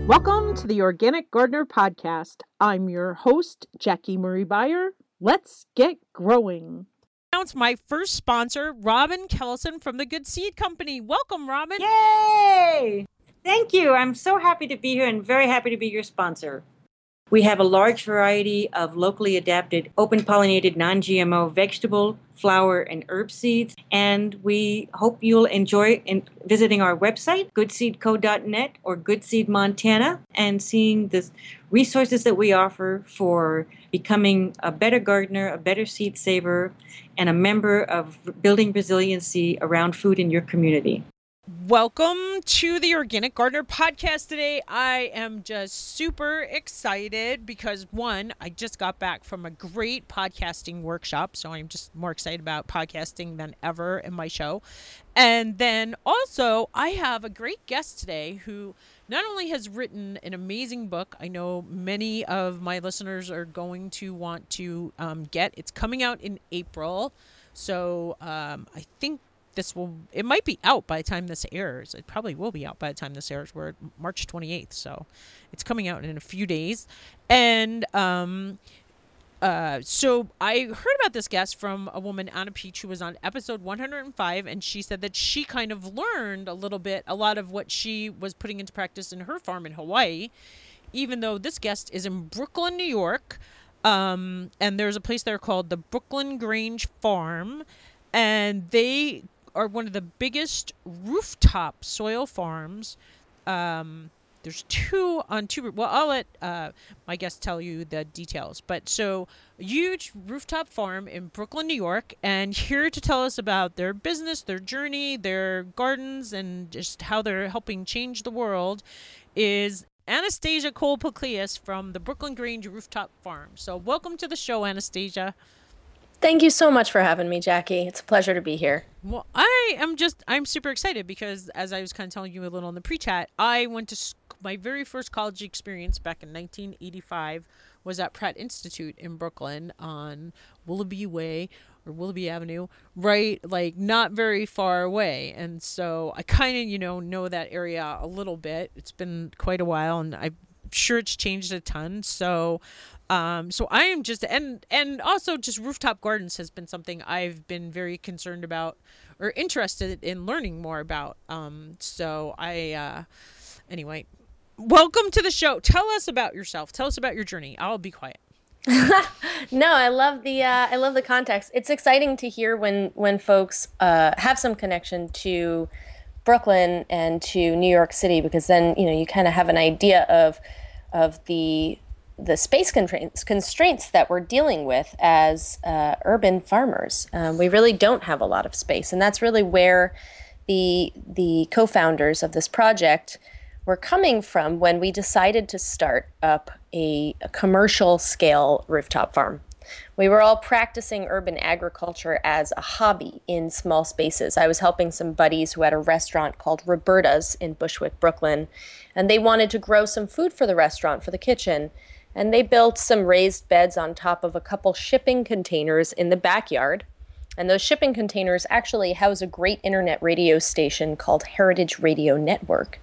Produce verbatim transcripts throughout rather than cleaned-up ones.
Welcome to the Organic Gardener Podcast. I'm your host, Jackie Marie Beyer. Let's get growing. Announce my first sponsor, Robin Kellison from the Good Seed Company. Welcome, Robin. Yay! Thank you. I'm so happy to be here and very happy to be your sponsor. We have a large variety of locally adapted, open-pollinated, non-G M O vegetable, flower, and herb seeds. And we hope you'll enjoy in visiting our website, good seed co dot net or Good Seed Montana, and seeing the resources that we offer for becoming a better gardener, a better seed saver, and a member of building resiliency around food in your community. Welcome to the Organic Gardener Podcast today. I am just super excited because, one, I just got back from a great podcasting workshop, so I'm just more excited about podcasting than ever in my show. And then also, I have a great guest today who not only has written an amazing book, I know many of my listeners are going to want to um, get. It's coming out in April, so um, I think This will, it might be out by the time this airs. It probably will be out by the time this airs. We're March twenty-eighth, so it's coming out in a few days. And um, uh, so I heard about this guest from a woman, Anna Peach, who was on episode one hundred five, and she said that she kind of learned a little bit, a lot of what she was putting into practice in her farm in Hawaii, even though this guest is in Brooklyn, New York. Um, and there's a place there called the Brooklyn Grange Farm, and they are one of the biggest rooftop soil farms. Um, there's two on two. Well, I'll let uh, my guest tell you the details. But so a huge rooftop farm in Brooklyn, New York, and here to tell us about their business, their journey, their gardens, and just how they're helping change the world is Anastasia Cole-Puklias from the Brooklyn Grange Rooftop Farm. So welcome to the show, Anastasia. Thank you so much for having me, Jackie. It's a pleasure to be here. Well, I am just, I'm super excited because as I was kind of telling you a little in the pre-chat, I went to sc- my very first college experience back in nineteen eighty-five was at Pratt Institute in Brooklyn on Willoughby Way or Willoughby Avenue, right? Like not very far away. And so I kind of, you know, know that area a little bit. It's been quite a while and I'm sure it's changed a ton. So Um, so I am just, and, and also just rooftop gardens has been something I've been very concerned about or interested in learning more about. Um, so I, uh, anyway, welcome to the show. Tell us about yourself. Tell us about your journey. I'll be quiet. No, I love the, uh, I love the context. It's exciting to hear when, when folks, uh, have some connection to Brooklyn and to New York City, because then, you know, you kind of have an idea of, of the, the space constraints, constraints that we're dealing with as uh, urban farmers. Um, we really don't have a lot of space. And that's really where the the co-founders of this project were coming from when we decided to start up a, a commercial scale rooftop farm. We were all practicing urban agriculture as a hobby in small spaces. I was helping some buddies who had a restaurant called Roberta's in Bushwick, Brooklyn, and they wanted to grow some food for the restaurant, for the kitchen. And they built some raised beds on top of a couple shipping containers in the backyard. And those shipping containers actually house a great internet radio station called Heritage Radio Network.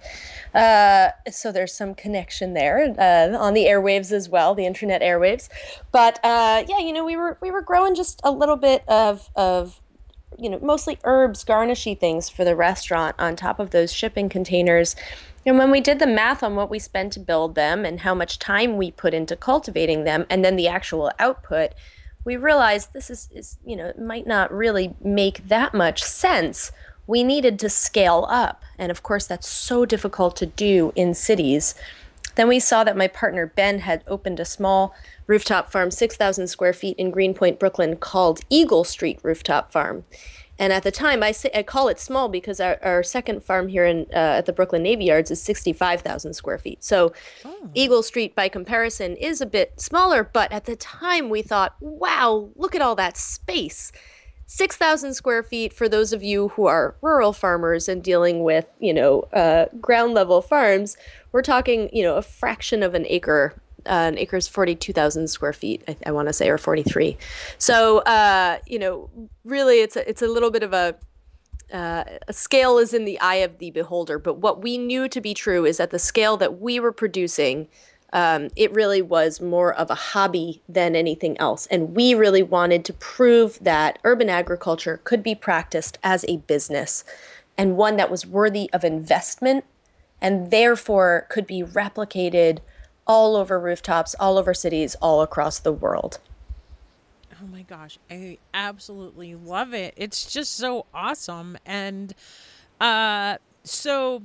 Uh, so there's some connection there uh, on the airwaves as well, the internet airwaves. But uh, yeah, you know, we were we were growing just a little bit of of you know mostly herbs, garnishy things for the restaurant on top of those shipping containers. And when we did the math on what we spent to build them and how much time we put into cultivating them and then the actual output, we realized this is, is, you know, it might not really make that much sense. We needed to scale up. And of course, that's so difficult to do in cities. Then we saw that my partner Ben had opened a small rooftop farm, six thousand square feet in Greenpoint, Brooklyn, called Eagle Street Rooftop Farm. And at the time, I say I call it small because our, our second farm here in uh, at the Brooklyn Navy Yards is sixty-five thousand square feet. So oh. Eagle Street, by comparison, is a bit smaller. But at the time, we thought, wow, look at all that space. six thousand square feet for those of you who are rural farmers and dealing with, you know, uh, ground level farms. We're talking, you know, a fraction of an acre. Uh, an acre is forty-two thousand square feet, I, I want to say, or forty-three. So, uh, you know, really, it's a, it's a little bit of a uh, a scale is in the eye of the beholder, but what we knew to be true is at the scale that we were producing, um, it really was more of a hobby than anything else. And we really wanted to prove that urban agriculture could be practiced as a business and one that was worthy of investment and therefore could be replicated all over rooftops, all over cities, all across the world. Oh my gosh, I absolutely love it. It's just so awesome. And uh so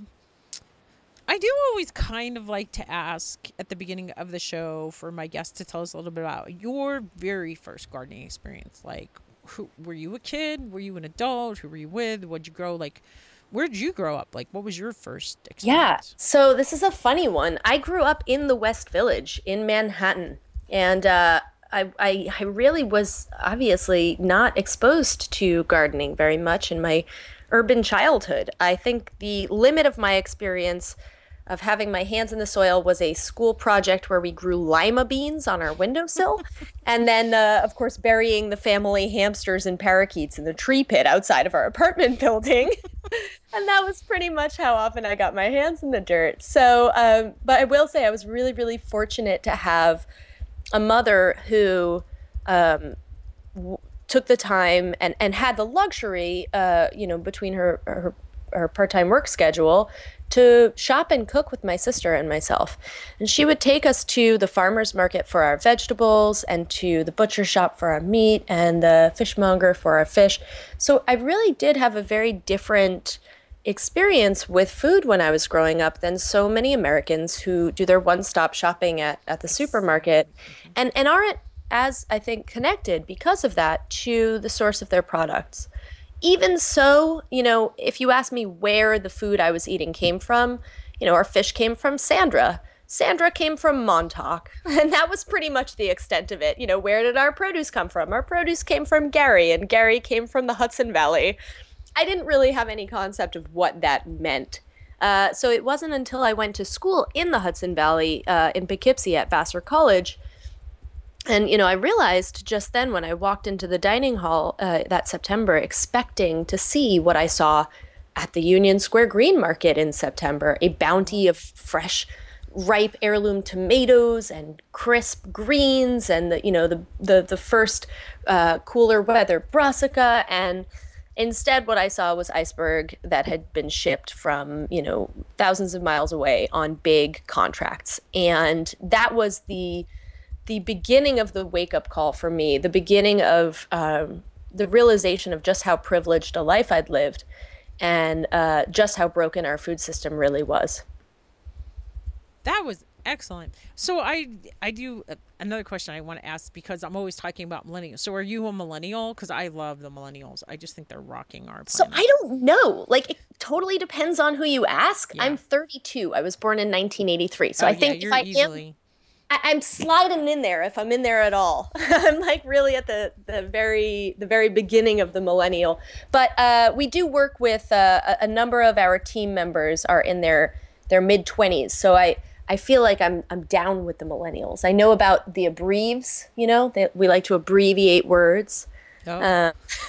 I do always kind of like to ask at the beginning of the show for my guests to tell us a little bit about your very first gardening experience. Like, who were you a kid? Were you an adult? Who were you with? What'd you grow? Like, where did you grow up? Like, what was your first Yeah, experience? so this is a funny one. I grew up in the West Village in Manhattan, and uh, I, I I really was obviously not exposed to gardening very much in my urban childhood. I think the limit of my experience of having my hands in the soil was a school project where we grew lima beans on our windowsill, and then, uh, of course, burying the family hamsters and parakeets in the tree pit outside of our apartment building. And that was pretty much how often I got my hands in the dirt. So, um, but I will say I was really, really fortunate to have a mother who um, w- took the time and, and had the luxury, uh, you know, between her, her, her part-time work schedule to shop and cook with my sister and myself. And she would take us to the farmer's market for our vegetables and to the butcher shop for our meat and the fishmonger for our fish. So I really did have a very different experience with food when I was growing up than so many Americans who do their one-stop shopping at, at the supermarket and, and aren't as, I think, connected because of that to the source of their products. Even so, you know, if you ask me where the food I was eating came from, you know, our fish came from Sandra. Sandra came from Montauk, and that was pretty much the extent of it. You know, where did our produce come from? Our produce came from Gary, and Gary came from the Hudson Valley. I didn't really have any concept of what that meant. Uh, so it wasn't until I went to school in the Hudson Valley uh, in Poughkeepsie at Vassar College. And, you know, I realized just then when I walked into the dining hall uh, that September, expecting to see what I saw at the Union Square Green Market in September, a bounty of fresh, ripe heirloom tomatoes and crisp greens and, the, you know, the, the, the first uh, cooler weather brassica. And instead, what I saw was iceberg that had been shipped from, you know, thousands of miles away on big contracts. And that was the the beginning of the wake-up call for me, the beginning of um, the realization of just how privileged a life I'd lived and uh, just how broken our food system really was. That was excellent. So I I do uh, another question I want to ask because I'm always talking about millennials. So are you a millennial? Because I love the millennials. I just think they're rocking our planet. So I don't know. Like, it totally depends on who you ask. Yeah. I'm thirty-two. I was born in nineteen eighty-three. So Oh, I yeah, think you're if I easily... am, I, I'm sliding in there if I'm in there at all. I'm like really at the the very the very beginning of the millennial. But uh, we do work with uh, a, a number of our team members are in their their mid twenties. So I. I feel like I'm I'm down with the millennials. I know about the abbreves, you know, that we like to abbreviate words. Oh. Uh,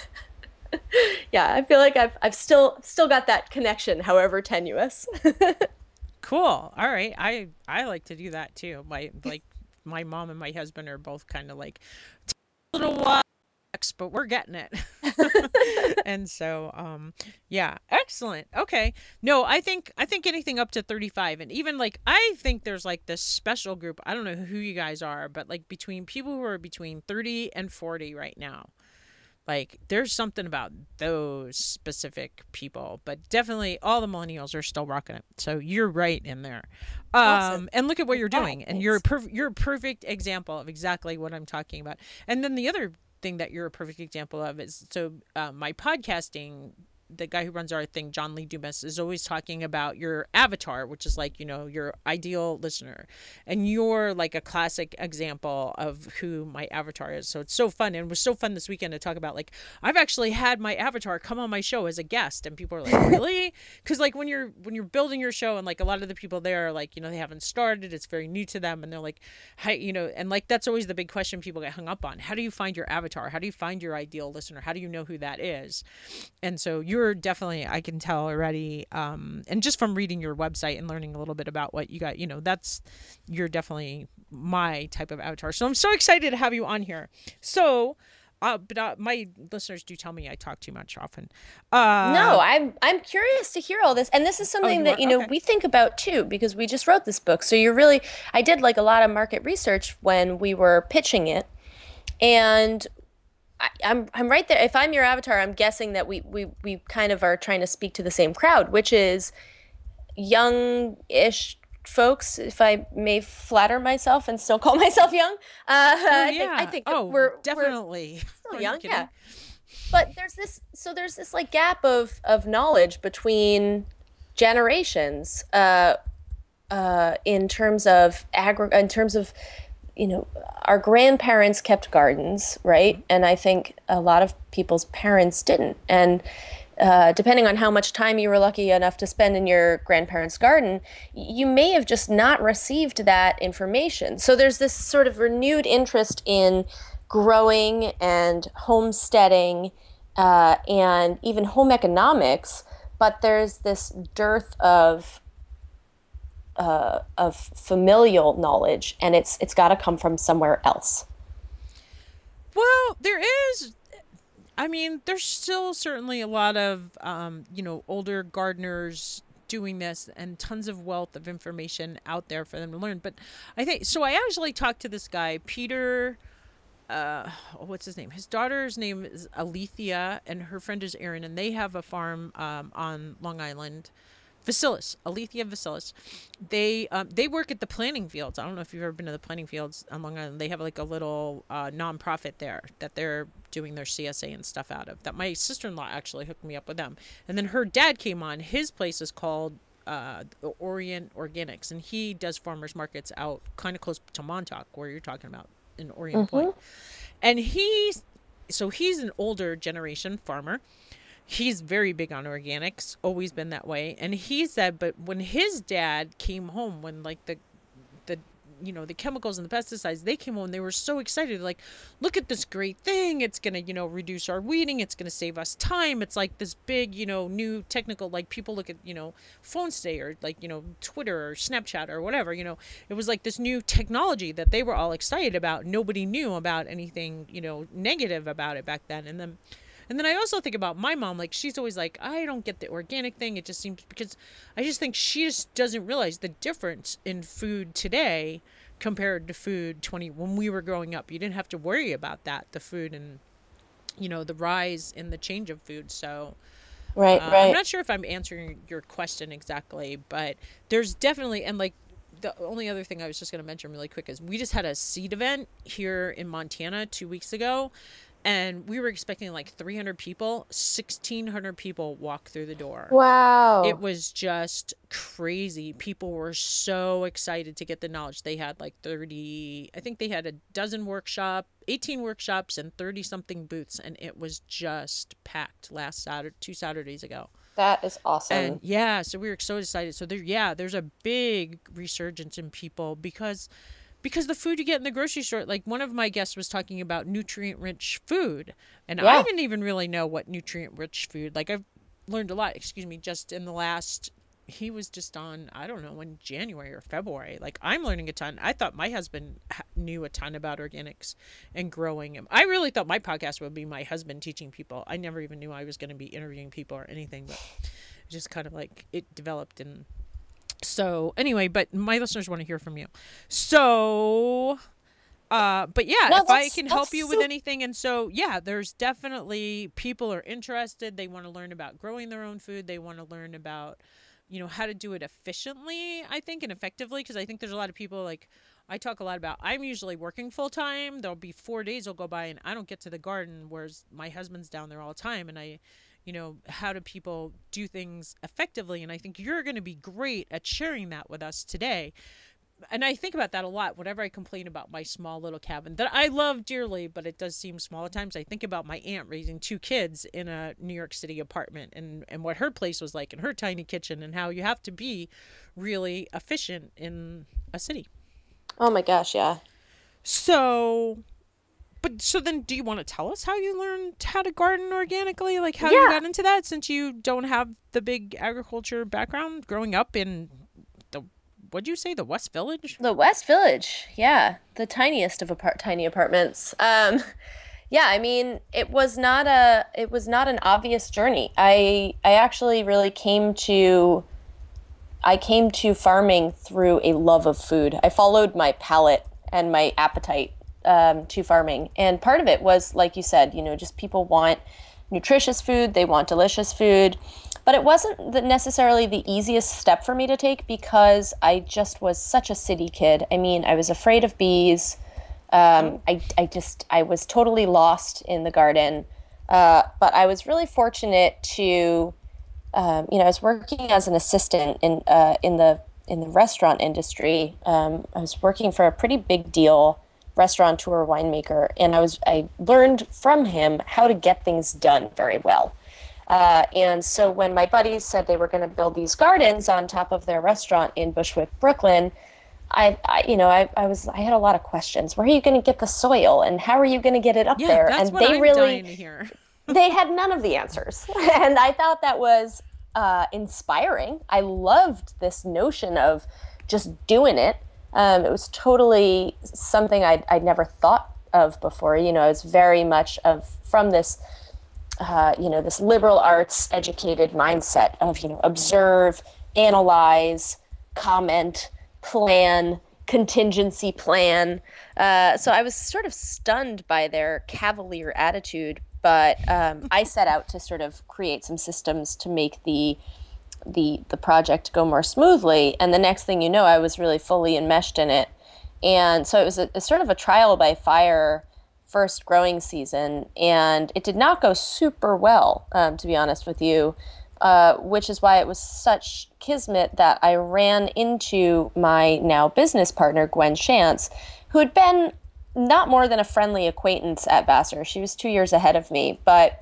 yeah, I feel like I've I've still still got that connection, however tenuous. Cool. All right. I I like to do that too. My like my mom and my husband are both kind of like a little while, but we're getting it. And so um yeah, excellent. Okay. No, I think I think anything up to thirty-five, and even like I think there's like this special group. I don't know who you guys are, but like between people who are between thirty and forty right now. Like there's something about those specific people, but definitely all the millennials are still rocking it. So you're right in there. Um, Awesome. and look at what you're Yeah, doing. And thanks. you're a perf- you're a perfect example of exactly what I'm talking about. And then the other thing that you're a perfect example of is so uh, my podcasting, the guy who runs our thing, John Lee Dumas, is always talking about your avatar, which is like, you know, your ideal listener. And you're like a classic example of who my avatar is. So it's so fun. And it was so fun this weekend to talk about, like, I've actually had my avatar come on my show as a guest. And people are like, really? Because like when you're when you're building your show, and like a lot of the people there are like, you know, they haven't started. It's very new to them. And they're like, how, you know, and like that's always the big question people get hung up on. How do you find your avatar? How do you find your ideal listener? How do you know who that is? And so you're you're definitely, I can tell already, um, and just from reading your website and learning a little bit about what you got, you know, that's, you're definitely my type of avatar. So I'm so excited to have you on here. So, uh, but uh, my listeners do tell me I talk too much often. Uh, no, I'm I'm curious to hear all this, and this is something you that are? you know Okay. we think about too because we just wrote this book. So you're really, I did like a lot of market research when we were pitching it, and I, I'm I'm right there. If I'm your avatar, I'm guessing that we we we kind of are trying to speak to the same crowd, which is young-ish folks, if I may flatter myself and still call myself young. Uh, Oh, I think I yeah. think that Oh, we're we're definitely. still Are you young, kidding? yeah. But there's this, so there's this like gap of of knowledge between generations, uh, uh, in terms of agri- in terms of, you know, our grandparents kept gardens, right? And I think a lot of people's parents didn't. And uh, depending on how much time you were lucky enough to spend in your grandparents' garden, you may have just not received that information. So there's this sort of renewed interest in growing and homesteading, uh, and even home economics, but there's this dearth of uh, of familial knowledge, and it's it's got to come from somewhere else. Well, there is. I mean, there's still certainly a lot of, um, you know, older gardeners doing this and tons of wealth of information out there for them to learn. But I think, so I actually talked to this guy, Peter, uh, what's his name? His daughter's name is Alethea and her friend is Erin, and they have a farm um, on Long Island. Vasilis, Alethea Vasilis. They um, they work at the planting fields. I don't know if you've ever been to the planting fields on Long Island. They have like a little uh, nonprofit there that they're doing their C S A and stuff out of. That my sister-in-law actually hooked me up with them. And then her dad came on. His place is called uh, the Orient Organics, and he does farmers markets out kind of close to Montauk, where you're talking about in Orient Mm-hmm. Point. And he's so he's an older generation farmer. He's very big on organics, always been that way. And he said, but when his dad came home, when like the, the, you know, the chemicals and the pesticides, they came home, they were so excited. Like, look at this great thing. It's going to, you know, reduce our weeding. It's going to save us time. It's like this big, you know, new technical, like people look at, you know, phones today or like, you know, Twitter or Snapchat or whatever, you know, it was like this new technology that they were all excited about. Nobody knew about anything, you know, negative about it back then. And then, And then I also think about my mom, like she's always like, I don't get the organic thing. It just seems, because I just think she just doesn't realize the difference in food today compared to food twenty when we were growing up. You didn't have to worry about that, the food and, you know, the rise in the change of food. So Right, uh, right. I'm not sure if I'm answering your question exactly, but there's definitely, and like, the only other thing I was just going to mention really quick is we just had a seed event here in Montana two weeks ago. And we were expecting like three hundred people, sixteen hundred people walk through the door. Wow. It was just crazy. People were so excited to get the knowledge. They had like thirty, I think they had a dozen workshop, eighteen workshops and thirty something booths. And it was just packed last Saturday, two Saturdays ago. That is awesome. And yeah, so we were so excited. So there, yeah, there's a big resurgence in people because because the food you get in the grocery store, like one of my guests was talking about nutrient rich food. And Yeah. I didn't even really know what nutrient rich food, like I've learned a lot, excuse me, just in the last, he was just on, I don't know, in January or February. Like I'm learning a ton. I thought my husband ha- knew a ton about organics and growing them. I really thought my podcast would be my husband teaching people. I never even knew I was going to be interviewing people or anything, but just kind of like it developed. And so anyway, but my listeners want to hear from you. So, uh, but yeah, No, if I that's- can help that's you with so- anything. And so, yeah, there's definitely people are interested. They want to learn about growing their own food. They want to learn about, you know, how to do it efficiently, I think, and effectively. Cause I think there's a lot of people like, I talk a lot about, I'm usually working full time. There'll be four days will go by and I don't get to the garden, whereas my husband's down there all the time. And I, you know, how do people do things effectively? And I think you're going to be great at sharing that with us today. And I think about that a lot whenever I complain about my small little cabin that I love dearly, but it does seem small at times. I think about my aunt raising two kids in a New York City apartment and, and what her place was like in her tiny kitchen and how you have to be really efficient in a city. Oh my gosh, yeah. So, but so then do you want to tell us how you learned how to garden organically? Like how Yeah. you got into that, since you don't have the big agriculture background growing up in the, what'd you say, the West Village? The West Village, yeah, the tiniest of apart- tiny apartments. Um, yeah, I mean, it was not a it was not an obvious journey. I I actually really came to I came to farming through a love of food. I followed my palate and my appetite um, to farming, and part of it was, like you said, you know, just people want nutritious food, they want delicious food. But it wasn't the, necessarily the easiest step for me to take because I just was such a city kid. I mean, I was afraid of bees. Um, I, I just, I was totally lost in the garden. Uh, but I was really fortunate to, um, you know, I was working as an assistant in uh, in the in the restaurant industry. Um, I was working for a pretty big deal restaurateur winemaker, and I was I learned from him how to get things done very well. Uh, and so when my buddies said they were going to build these gardens on top of their restaurant in Bushwick, Brooklyn, I, I you know, I, I was, I had a lot of questions. Where are you going to get the soil, and how are you going to get it up Yeah, there? that's And what they I'm really, dying to hear. they had none of the answers, and I thought that was uh, inspiring. I loved this notion of just doing it. Um, it was totally something I'd, I'd never thought of before. You know, I was very much of from this. Uh, you know, this liberal arts educated mindset of, you know, observe, analyze, comment, plan, contingency plan. Uh, so I was sort of stunned by their cavalier attitude, but um, I set out to sort of create some systems to make the the the project go more smoothly. And the next thing you know, I was really fully enmeshed in it. And so it was a, a sort of a trial by fire first growing season, and it did not go super well, um, to be honest with you, uh, which is why it was such kismet that I ran into my now business partner, Gwen Shantz, who had been not more than a friendly acquaintance at Vassar. She was two years ahead of me, but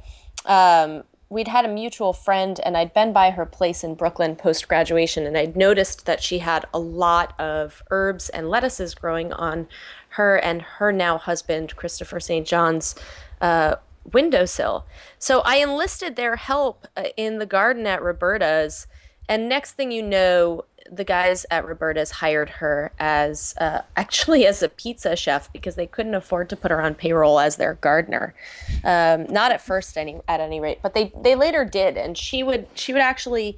um, we'd had a mutual friend, and I'd been by her place in Brooklyn post-graduation, and I'd noticed that she had a lot of herbs and lettuces growing on her and her now husband, Christopher Saint John's, uh, windowsill. So I enlisted their help uh, in the garden at Roberta's, and next thing you know, the guys at Roberta's hired her as uh, actually as a pizza chef because they couldn't afford to put her on payroll as their gardener. Um, not at first, any at any rate, but they they later did, and she would she would actually.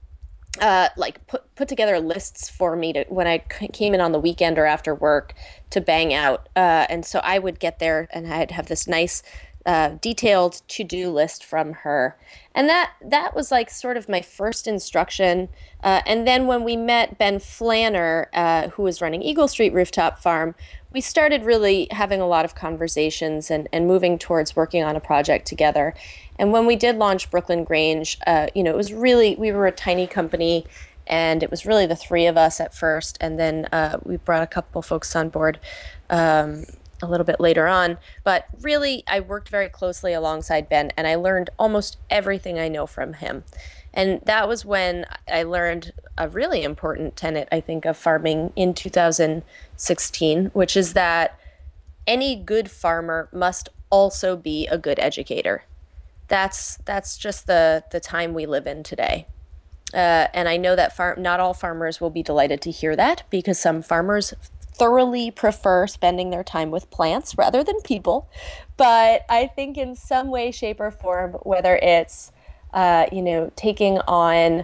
Uh, like put put together lists for me to when I c- came in on the weekend or after work to bang out, uh, and so I would get there and I'd have this nice uh, detailed to-do list from her, and that that was like sort of my first instruction. Uh, and then when we met Ben Flanner, uh, who was running Eagle Street Rooftop Farm, we started really having a lot of conversations and, and moving towards working on a project together. And when we did launch Brooklyn Grange, uh, you know, it was really, we were a tiny company, and it was really the three of us at first. And then uh, we brought a couple folks on board um, a little bit later on. But really, I worked very closely alongside Ben, and I learned almost everything I know from him. And that was when I learned a really important tenet, I think, of farming in two thousand sixteen, which is that any good farmer must also be a good educator. That's that's just the the time we live in today. Uh, and I know that farm, not all farmers will be delighted to hear that, because some farmers thoroughly prefer spending their time with plants rather than people. But I think in some way, shape, or form, whether it's uh, you know, taking on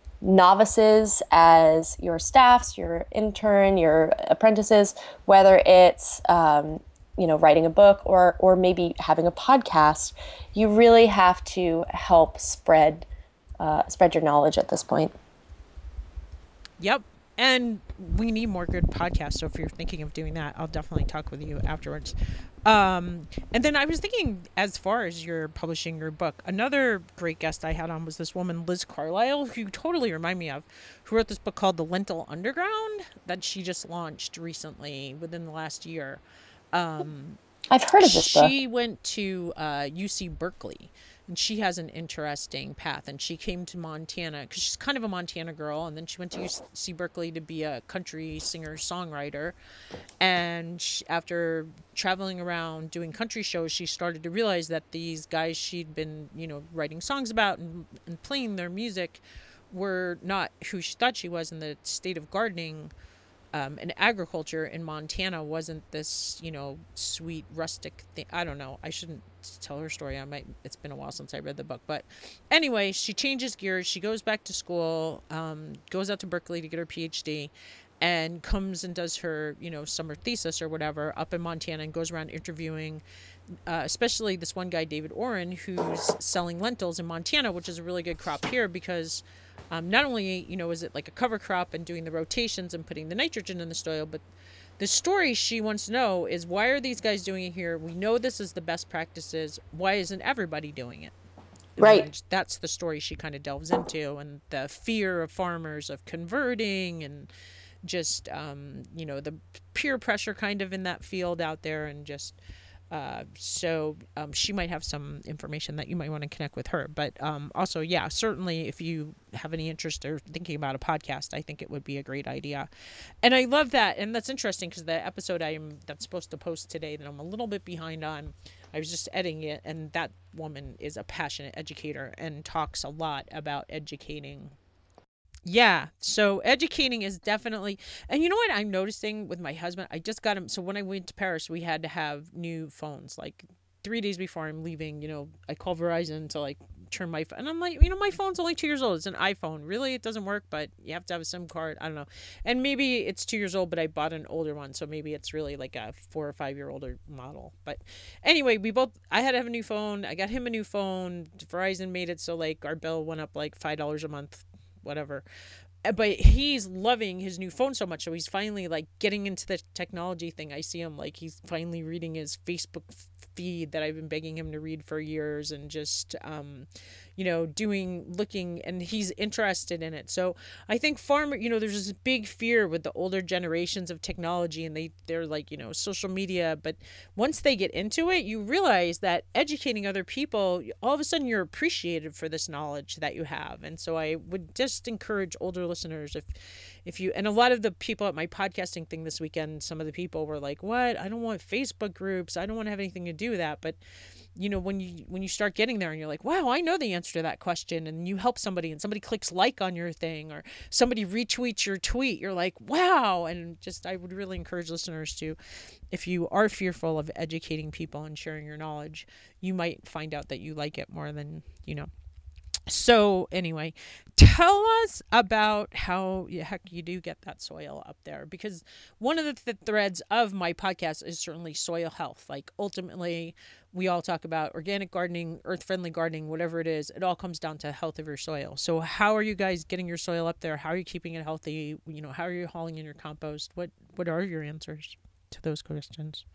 novices as your staffs, your intern, your apprentices, whether it's um, you know, writing a book or or maybe having a podcast, you really have to help spread uh, spread your knowledge at this point. Yep. And we need more good podcasts. So if you're thinking of doing that, I'll definitely talk with you afterwards. Um, and then I was thinking, as far as you're publishing your book, another great guest I had on was this woman, Liz Carlisle, who you totally remind me of, who wrote this book called The Lentil Underground that she just launched recently within the last year. Um, I've heard of this book. She went to uh, U C Berkeley. and she has an interesting path. And she came to Montana because she's kind of a Montana girl, and then she went to U C Berkeley to be a country singer songwriter. And she, after traveling around doing country shows, she started to realize that these guys she'd been, you know, writing songs about and, and playing their music were not who she thought she was. In the state of gardening um, and agriculture in Montana wasn't this, you know, sweet rustic thing. I don't know. I shouldn't tell her story. I might. It's been a while since I read the book, but anyway, she changes gears. She goes back to school, um, goes out to Berkeley to get her P H D, and comes and does her, you know, summer thesis or whatever up in Montana, and goes around interviewing, uh, especially this one guy, David Oren, who's selling lentils in Montana, which is a really good crop here because um, not only, you know, is it like a cover crop and doing the rotations and putting the nitrogen in the soil, but the story she wants to know is, why are these guys doing it here? We know this is the best practices. Why isn't everybody doing it? Right. And that's the story she kind of delves into, and the fear of farmers of converting, and just, um, you know, the peer pressure kind of in that field out there. And just, uh, so um, she might have some information that you might want to connect with her. But um, also, yeah, certainly if you have any interest or thinking about a podcast, I think it would be a great idea. And I love that. And that's interesting because the episode I'm that's supposed to post today that I'm a little bit behind on, I was just editing it, and that woman is a passionate educator and talks a lot about educating. Yeah, so educating is definitely, and you know what I'm noticing with my husband? I just got him, so when I went to Paris, we had to have new phones, like three days before I'm leaving, you know, I call Verizon to like turn my phone, and I'm like, you know, my phone's only two years old, it's an iPhone, really, it doesn't work, but you have to have a SIM card, I don't know, and maybe it's two years old, but I bought an older one, so maybe it's really like a four or five year older model, but anyway, we both, I had to have a new phone, I got him a new phone, Verizon made it so like our bill went up like five dollars a month, whatever, but he's loving his new phone so much, so he's finally like getting into the technology thing. I see him like he's finally reading his Facebook feed that I've been begging him to read for years, and just um you know doing looking, and he's interested in it. So I think farmer, you know, there's this big fear with the older generations of technology, and they they're like, you know, social media, but once they get into it, you realize that educating other people, all of a sudden you're appreciated for this knowledge that you have. And so I would just encourage older listeners, if if you, and a lot of the people at my podcasting thing this weekend, some of the people were like, what, I don't want Facebook groups, I don't want to have anything to do with that. But you know, when you when you start getting there and you're like, wow, I know the answer to that question, and you help somebody and somebody clicks like on your thing, or somebody retweets your tweet, you're like, wow. And just, I would really encourage listeners to, if you are fearful of educating people and sharing your knowledge, you might find out that you like it more than, you know. So anyway, tell us about how the heck you do get that soil up there, because one of the th- threads of my podcast is certainly soil health. Like ultimately, we all talk about organic gardening, earth-friendly gardening, whatever it is. It all comes down to health of your soil. So how are you guys getting your soil up there? How are you keeping it healthy? You know, how are you hauling in your compost? What what are your answers to those questions?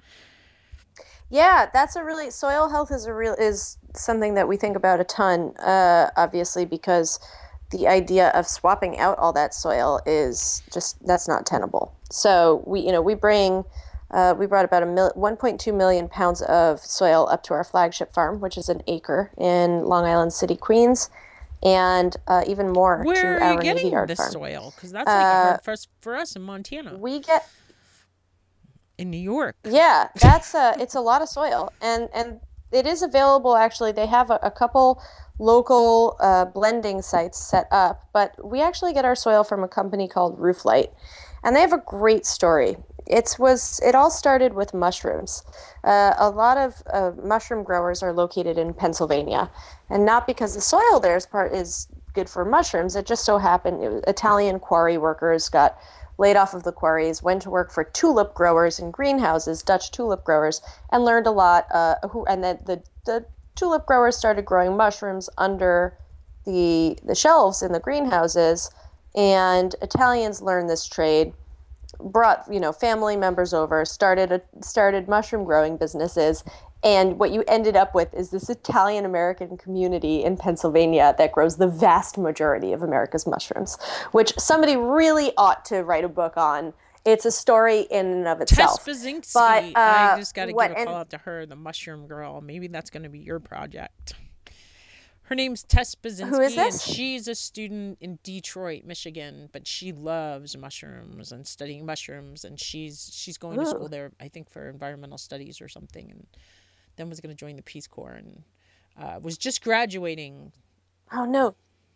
Yeah, that's a really, soil health is a real, is something that we think about a ton, uh, obviously, because the idea of swapping out all that soil is just, that's not tenable. So we, you know, we bring, uh, we brought about a mil- one point two million pounds of soil up to our flagship farm, which is an acre in Long Island City, Queens, and uh, even more Where to are our you getting Navy Yard this farm. soil? Because that's like a Uh, hard for us, for us in Montana, We get, in New York. yeah, that's a, it's a lot of soil, and and it is available. Actually, they have a, a couple local uh, blending sites set up, but we actually get our soil from a company called Rooflight, and they have a great story. It was it all started with mushrooms. Uh, a lot of uh, mushroom growers are located in Pennsylvania, and not because the soil there is part is good for mushrooms. It just so happened it was Italian quarry workers got laid off of the quarries, went to work for tulip growers in greenhouses, Dutch tulip growers, and learned a lot. Uh, who and then the, the tulip growers started growing mushrooms under the the shelves in the greenhouses, and Italians learned this trade, brought you know family members over, started a, started mushroom growing businesses. And what you ended up with is this Italian American community in Pennsylvania that grows the vast majority of America's mushrooms, which somebody really ought to write a book on. It's a story in and of itself. Tess Bazinski. But, uh, I just got to give what- a call and- out to her, the mushroom girl. Maybe that's going to be your project. Her name's Tess Basinski, Who is this? and she's a student in Detroit, Michigan, but she loves mushrooms and studying mushrooms, and she's she's going Ooh. to school there, I think, for environmental studies or something, and then was going to join the Peace Corps, and uh, was just graduating. Oh, no.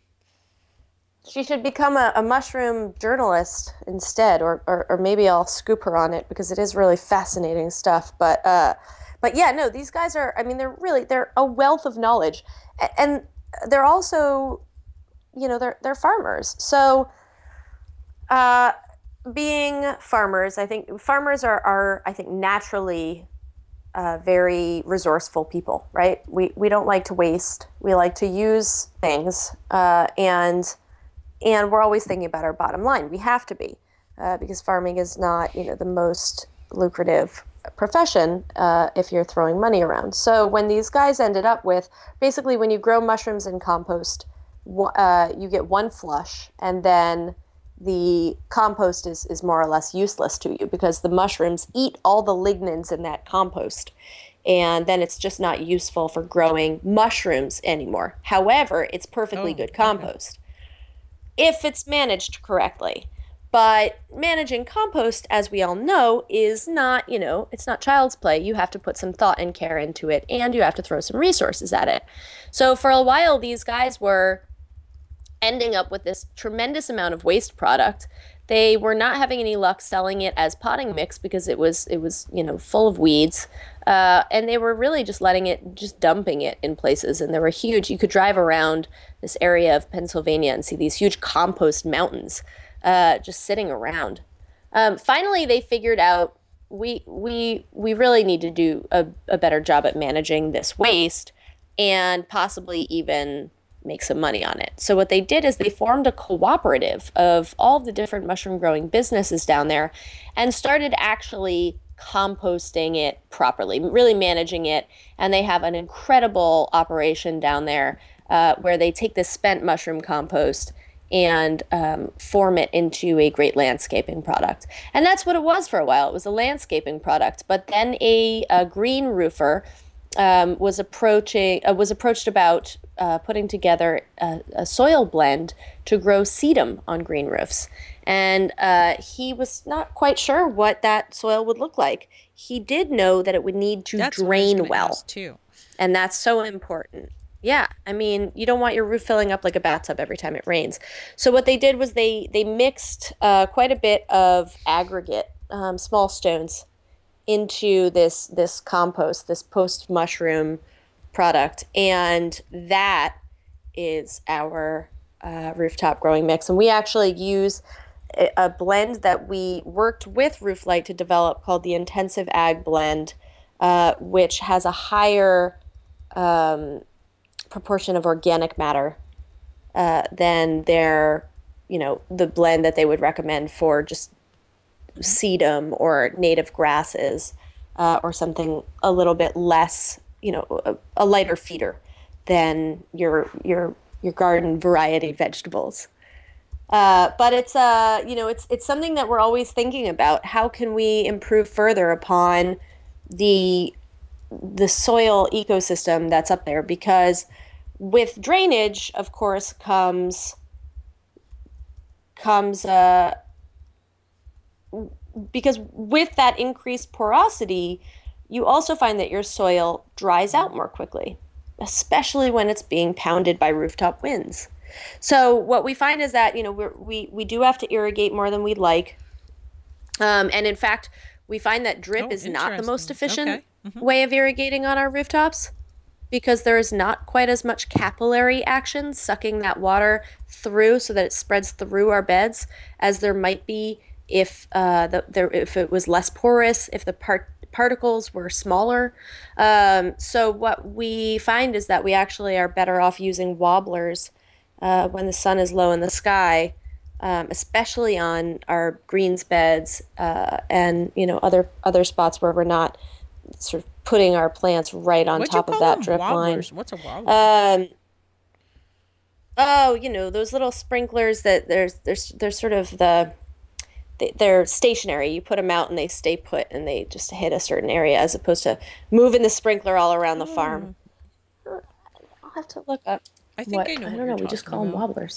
She should become a, a mushroom journalist instead, or, or or maybe I'll scoop her on it because it is really fascinating stuff. But uh, but yeah, no, these guys are, I mean, they're really, they're a wealth of knowledge. A- And they're also, you know, they're they're farmers. So uh, being farmers, I think farmers are, are I think, naturally uh, very resourceful people, right? We, we don't like to waste. We like to use things. Uh, and And we're always thinking about our bottom line. We have to be, uh, because farming is not, you know, the most lucrative profession uh, if you're throwing money around. So when these guys ended up with, basically when you grow mushrooms in compost, uh, you get one flush, and then the compost is, is more or less useless to you because the mushrooms eat all the lignins in that compost. And then it's just not useful for growing mushrooms anymore. However, it's perfectly Oh, good okay. compost if it's managed correctly. But managing compost, as we all know, is not, you know, it's not child's play. You have to put some thought and care into it, and you have to throw some resources at it. So for a while, these guys were ending up with this tremendous amount of waste product. They were not having any luck selling it as potting mix because it was, it was, you know, full of weeds. Uh, and they were really just letting it, just dumping it in places. And there were huge, you could drive around this area of Pennsylvania and see these huge compost mountains uh, just sitting around. Um, finally, they figured out we we we really need to do a, a better job at managing this waste and possibly even make some money on it. So what they did is they formed a cooperative of all the different mushroom growing businesses down there and started actually composting it properly, really managing it. And they have an incredible operation down there uh, where they take this spent mushroom compost and um, form it into a great landscaping product. And that's what it was for a while. It was a landscaping product. But then a, a green roofer um, was approaching uh, was approached about uh, putting together a, a soil blend to grow sedum on green roofs. And uh, he was not quite sure what that soil would look like. He did know that it would need to That's what I was drain gonna well. ask, too. And that's so important. Yeah, I mean, you don't want your roof filling up like a bathtub every time it rains. So what they did was they they mixed uh, quite a bit of aggregate, um, small stones, into this this compost, this post mushroom product, and that is our uh, rooftop growing mix. And we actually use a, a blend that we worked with Rooflight to develop called the Intensive Ag Blend, uh, which has a higher um, proportion of organic matter uh, than their, you know, the blend that they would recommend for just sedum or native grasses uh, or something a little bit less, you know, a, a lighter feeder than your your your garden variety vegetables. Uh, but it's uh, you know, it's it's something that we're always thinking about. How can we improve further upon the the soil ecosystem that's up there? Because with drainage, of course, comes comes uh, because with that increased porosity, you also find that your soil dries out more quickly, especially when it's being pounded by rooftop winds. So what we find is that, you know, we're, we we do have to irrigate more than we'd like, um, and in fact, we find that drip Oh, is not the most interesting. efficient Okay. Mhm. way of irrigating on our rooftops, because there is not quite as much capillary action sucking that water through so that it spreads through our beds as there might be if uh, the, there if it was less porous, if the part particles were smaller. Um, so what we find is that we actually are better off using wobblers uh, when the sun is low in the sky, um, especially on our greens beds uh, and, you know, other other spots where we're not sort of putting our plants right on What'd you top call of that them? drip Wobblers. line. What's a wobbler? Um, oh, you know, those little sprinklers that there's there's there's sort of the they, they're stationary. You put them out and they stay put and they just hit a certain area as opposed to moving the sprinkler all around the farm. I'll have to look up. I think What? I know I what don't you're know. We just talking call them about. wobblers.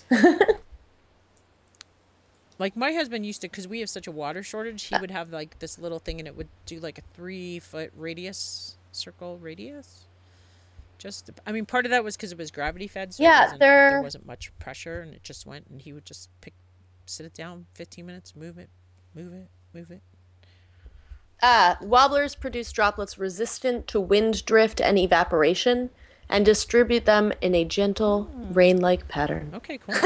Like my husband used to, because we have such a water shortage, he would have like this little thing and it would do like a three foot radius, circle radius. Just, I mean, part of that was because it was gravity fed, so it Yeah, wasn't, there they're wasn't much pressure and it just went and he would just pick, sit it down fifteen minutes, move it, move it, move it. ah wobblers produce droplets resistant to wind drift and evaporation and distribute them in a gentle rain-like pattern. Okay, cool.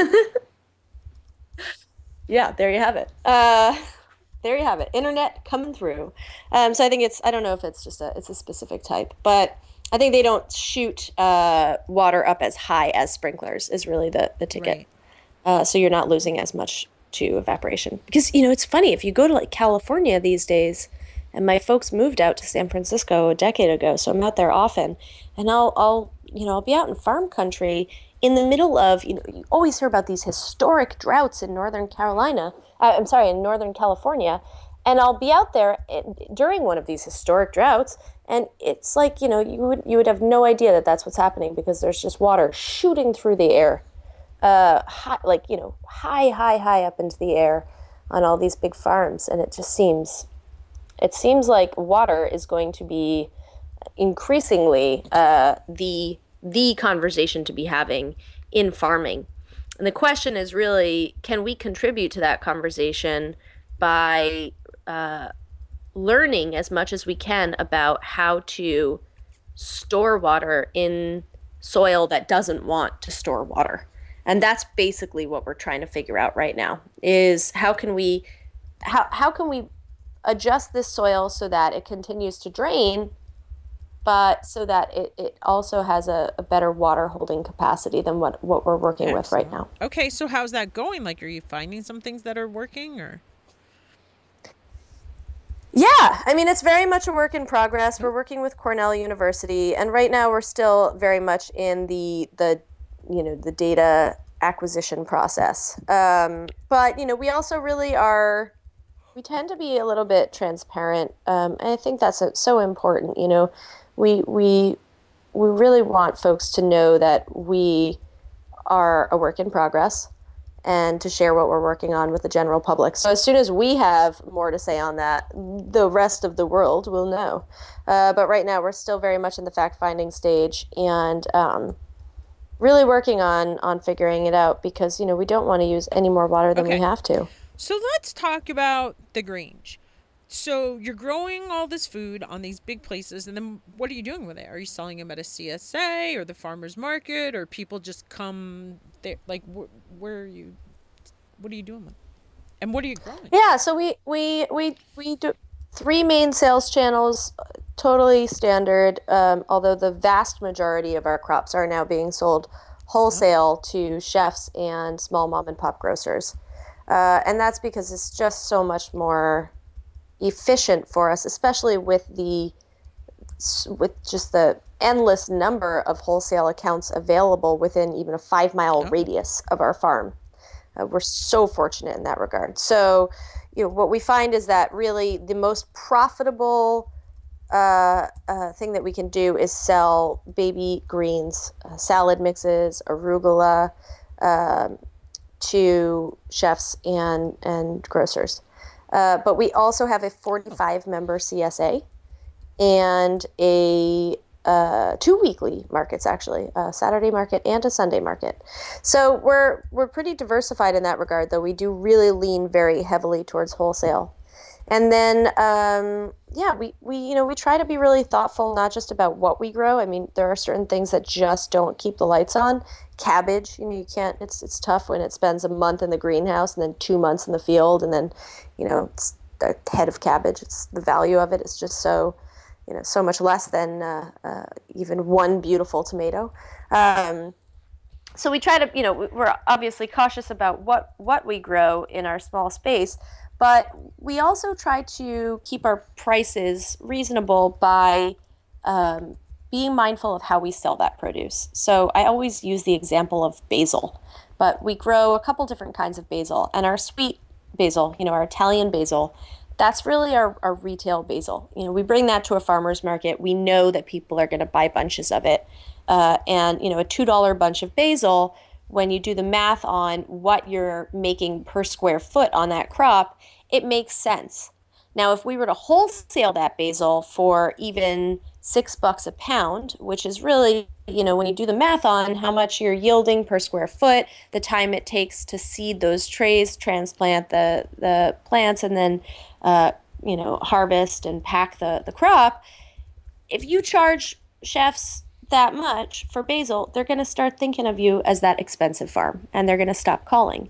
Yeah, there you have it. Uh, there you have it. Internet coming through. Um, so I think it's, I don't know if it's just a, it's a specific type, but I think they don't shoot uh, water up as high as sprinklers is really the, the ticket. Right. Uh, so you're not losing as much to evaporation. Because, you know, it's funny, if you go to like California these days, and my folks moved out to San Francisco a decade ago, so I'm out there often, and I'll, I'll, you know, I'll be out in farm country in the middle of, you know, you always hear about these historic droughts in Northern Carolina, uh, I'm sorry, in Northern California, and I'll be out there during one of these historic droughts, and it's like, you know, you would you would have no idea that that's what's happening because there's just water shooting through the air, uh, high, like, you know, high, high, high up into the air on all these big farms, and it just seems, it seems like water is going to be increasingly uh, the the conversation to be having in farming. And the question is really, can we contribute to that conversation by uh, learning as much as we can about how to store water in soil that doesn't want to store water? And that's basically what we're trying to figure out right now, is how can we how how can we adjust this soil so that it continues to drain, but so that it, it also has a, a better water holding capacity than what, what we're working Excellent. with right now. Okay, so how's that going? Like, are you finding some things that are working, or? Yeah, I mean, it's very much a work in progress. We're working with Cornell University, and right now we're still very much in the the you know the data acquisition process. Um, but you know, we also really are. We tend to be a little bit transparent, um, and I think that's a, so important. You know, we we we really want folks to know that we are a work in progress, and to share what we're working on with the general public. So as soon as we have more to say on that, the rest of the world will know. Uh, but right now, we're still very much in the fact-finding stage, and um, really working on on figuring it out, because you know we don't want to use any more water than Okay. we have to. So let's talk about the Grange. So you're growing all this food on these big places, and then what are you doing with it? Are you selling them at a C S A or the farmer's market, or people just come there? Like, wh- where are you? What are you doing with it? And what are you growing? Yeah, so we we we we do three main sales channels, totally standard. Um, although the vast majority of our crops are now being sold wholesale to chefs and small mom and pop grocers, uh, and that's because it's just so much more efficient for us, especially with the with just the endless number of wholesale accounts available within even a five mile Oh. radius of our farm. Uh, we're so fortunate in that regard. So, you know, what we find is that really the most profitable uh, uh, thing that we can do is sell baby greens, uh, salad mixes, arugula, um, to chefs and and grocers. Uh, but we also have a forty-five member C S A and a uh, two weekly markets, actually, a Saturday market and a Sunday market. So we're we're pretty diversified in that regard, though we do really lean very heavily towards wholesale. And then, um, yeah, we, we you know we try to be really thoughtful, not just about what we grow. I mean, there are certain things that just don't keep the lights on. Cabbage, you know, you can't. It's it's tough when it spends a month in the greenhouse and then two months in the field, and then, you know, it's the head of cabbage. It's the value of it is just so, you know, so much less than uh, uh, even one beautiful tomato. Um, so we try to, you know, we're obviously cautious about what what we grow in our small space, but we also try to keep our prices reasonable by um, being mindful of how we sell that produce. So I always use the example of basil, but we grow a couple different kinds of basil, and our sweet basil, you know, our Italian basil, that's really our, our retail basil. You know, we bring that to a farmer's market. We know that people are going to buy bunches of it. uh, and you know a two dollar bunch of basil, when you do the math on what you're making per square foot on that crop, it makes sense. Now, if we were to wholesale that basil for even six bucks a pound, which is really, you know, when you do the math on how much you're yielding per square foot, the time it takes to seed those trays, transplant the the plants, and then, uh, you know, harvest and pack the the crop. If you charge chefs that much for basil, they're going to start thinking of you as that expensive farm, and they're going to stop calling.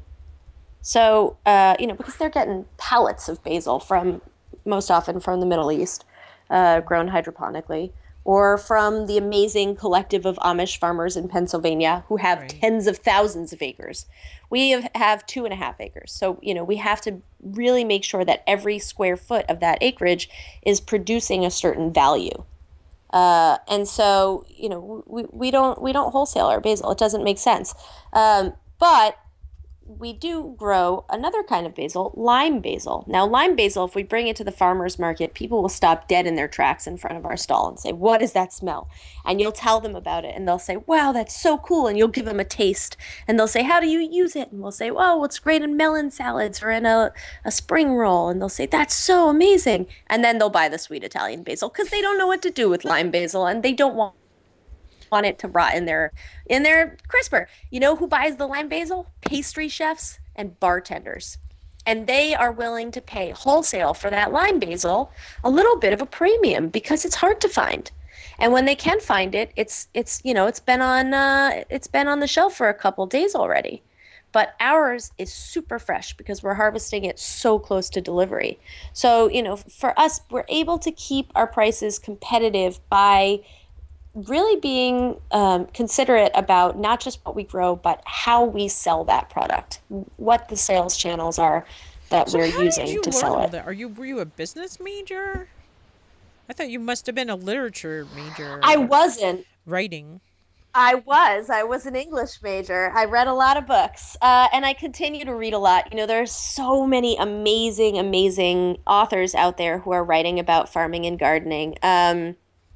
So, uh, you know, because they're getting pallets of basil from, most often from the Middle East, uh, grown hydroponically, or from the amazing collective of Amish farmers in Pennsylvania who have right. tens of thousands of acres. We have, have two and a half acres. So, you know, we have to really make sure that every square foot of that acreage is producing a certain value. Uh, and so, you know, we, we don't we don't wholesale our basil. It doesn't make sense. Um, but we do grow another kind of basil, lime basil. Now, lime basil, if we bring it to the farmer's market, people will stop dead in their tracks in front of our stall and say, "What is that smell?" And you'll tell them about it, and they'll say, "Wow, that's so cool." And you'll give them a taste, and they'll say, "How do you use it?" And we'll say, "Oh, it's great in melon salads or in a, a spring roll." And they'll say, "That's so amazing." And then they'll buy the sweet Italian basil because they don't know what to do with lime basil, and they don't want want it to rot in their in their crisper. You know who buys the lime basil? Pastry chefs and bartenders. And they are willing to pay wholesale for that lime basil a little bit of a premium because it's hard to find. And when they can find it, it's it's you know, it's been on uh, it's been on the shelf for a couple days already. But ours is super fresh because we're harvesting it so close to delivery. So, you know, for us, we're able to keep our prices competitive by really being um, considerate about not just what we grow, but how we sell that product, what the sales channels are that so we're how using did you to learn sell all it. That? Are you were you a business major? I thought you must have been a literature major. I wasn't. Writing. I was. I was an English major. I read a lot of books, uh, and I continue to read a lot. You know, there's so many amazing, amazing authors out there who are writing about farming and gardening. Um,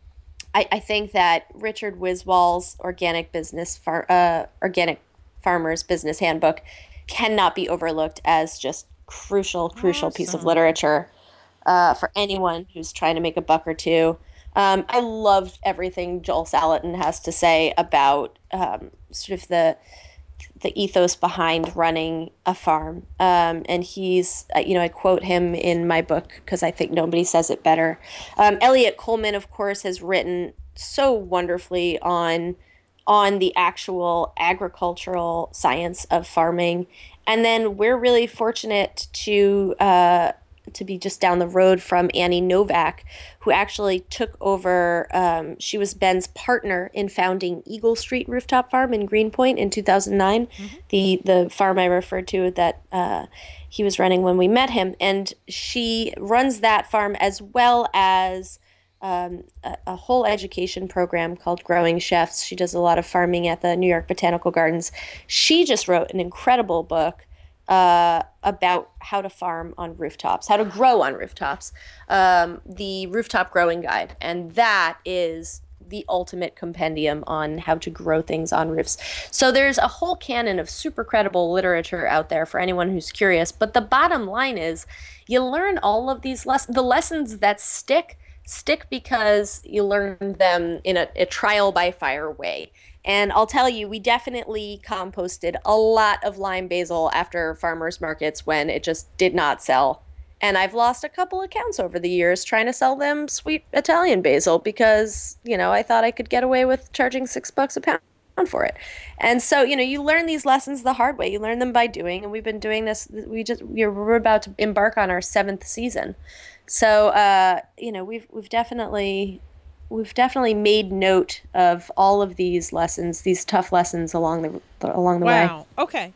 I, I think that Richard Wiswall's Organic Business Far, uh, Organic Farmers Business Handbook cannot be overlooked as just crucial, crucial awesome. piece of literature uh, for anyone who's trying to make a buck or two. Um, I loved everything Joel Salatin has to say about um, sort of the the ethos behind running a farm. Um, and he's, uh, you know, I quote him in my book because I think nobody says it better. Um, Elliot Coleman, of course, has written so wonderfully on on the actual agricultural science of farming. And then we're really fortunate to uh, to be just down the road from Annie Novak, who actually took over. Um, she was Ben's partner in founding Eagle Street Rooftop Farm in Greenpoint in two thousand nine, mm-hmm. the the farm I referred to that uh, he was running when we met him. And she runs that farm as well as um, a, a whole education program called Growing Chefs. She does a lot of farming at the New York Botanical Gardens. She just wrote an incredible book Uh, about how to farm on rooftops, how to grow on rooftops, um, the Rooftop Growing Guide. And that is the ultimate compendium on how to grow things on roofs. So there's a whole canon of super credible literature out there for anyone who's curious. But the bottom line is you learn all of these lessons. The lessons that stick, stick because you learn them in a, a trial by fire way. And I'll tell you, we definitely composted a lot of lime basil after farmers markets when it just did not sell. And I've lost a couple accounts over the years trying to sell them sweet Italian basil because, you know, I thought I could get away with charging six bucks a pound for it. And so, you know, you learn these lessons the hard way. You learn them by doing. And we've been doing this. We just, we're about to embark on our seventh season. So, uh, you know, we've, we've definitely... We've definitely made note of all of these lessons, these tough lessons along the along the wow. way. Wow. Okay.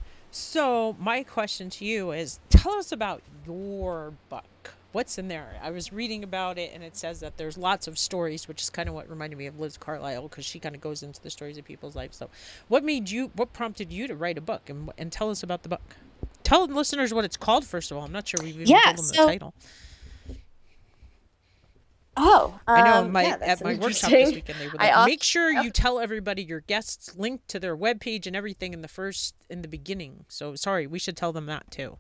So my question to you is, tell us about your book. What's in there? I was reading about it, and it says that there's lots of stories, which is kind of what reminded me of Liz Carlisle, because she kind of goes into the stories of people's lives. So what made you, what prompted you to write a book? And, and tell us about the book. Tell listeners what it's called, first of all. I'm not sure we've even yeah, told them so- the title. Oh, um, I know my yeah, at my workshop this weekend they were like, I make sure you tell everybody your guests link to their webpage and everything in the first in the beginning. So sorry, we should tell them that too.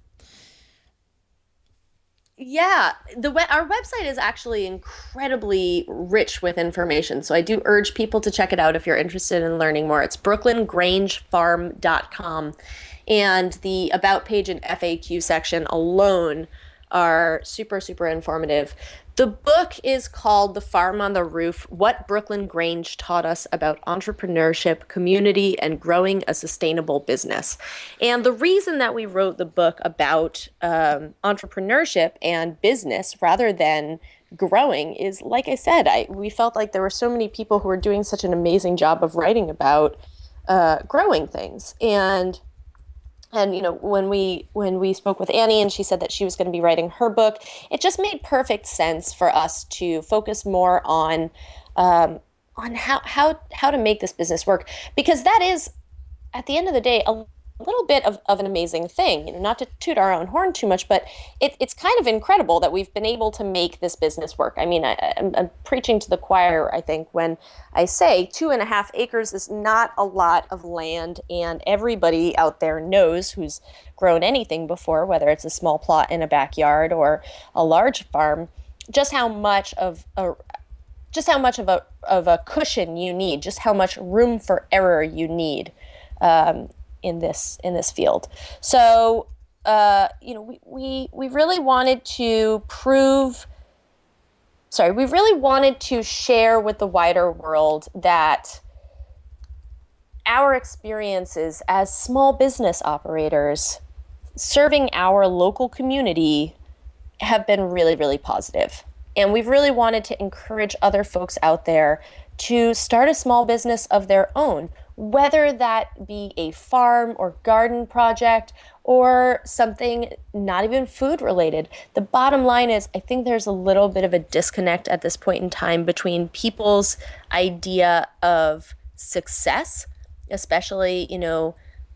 Yeah, the we- our website is actually incredibly rich with information. So I do urge people to check it out if you're interested in learning more. It's brooklyn grange farm dot com. And the About page and F A Q section alone are super, super informative. The book is called The Farm on the Roof: What Brooklyn Grange Taught Us About Entrepreneurship, Community, and Growing a Sustainable Business. And the reason that we wrote the book about um, entrepreneurship and business rather than growing is, like I said, I we felt like there were so many people who were doing such an amazing job of writing about uh, growing things. And And you know, when we when we spoke with Annie and she said that she was going to be writing her book, it just made perfect sense for us to focus more on um, on how how how to make this business work, because that is, at the end of the day, a little bit of, of an amazing thing. You know, not to toot our own horn too much, but it, it's kind of incredible that we've been able to make this business work. I mean, I, I'm, I'm preaching to the choir, I think, when I say two and a half acres is not a lot of land, and everybody out there knows who's grown anything before, whether it's a small plot in a backyard or a large farm, just how much of a just how much of a of a cushion you need, just how much room for error you need. Um, in this in this field. So uh, you know, we, we we really wanted to prove sorry, we really wanted to share with the wider world that our experiences as small business operators serving our local community have been really, really positive. And we've really wanted to encourage other folks out there to start a small business of their own, whether that be a farm or garden project or something not even food related. The bottom line is, I think there's a little bit of a disconnect at this point in time between people's idea of success, especially, you know,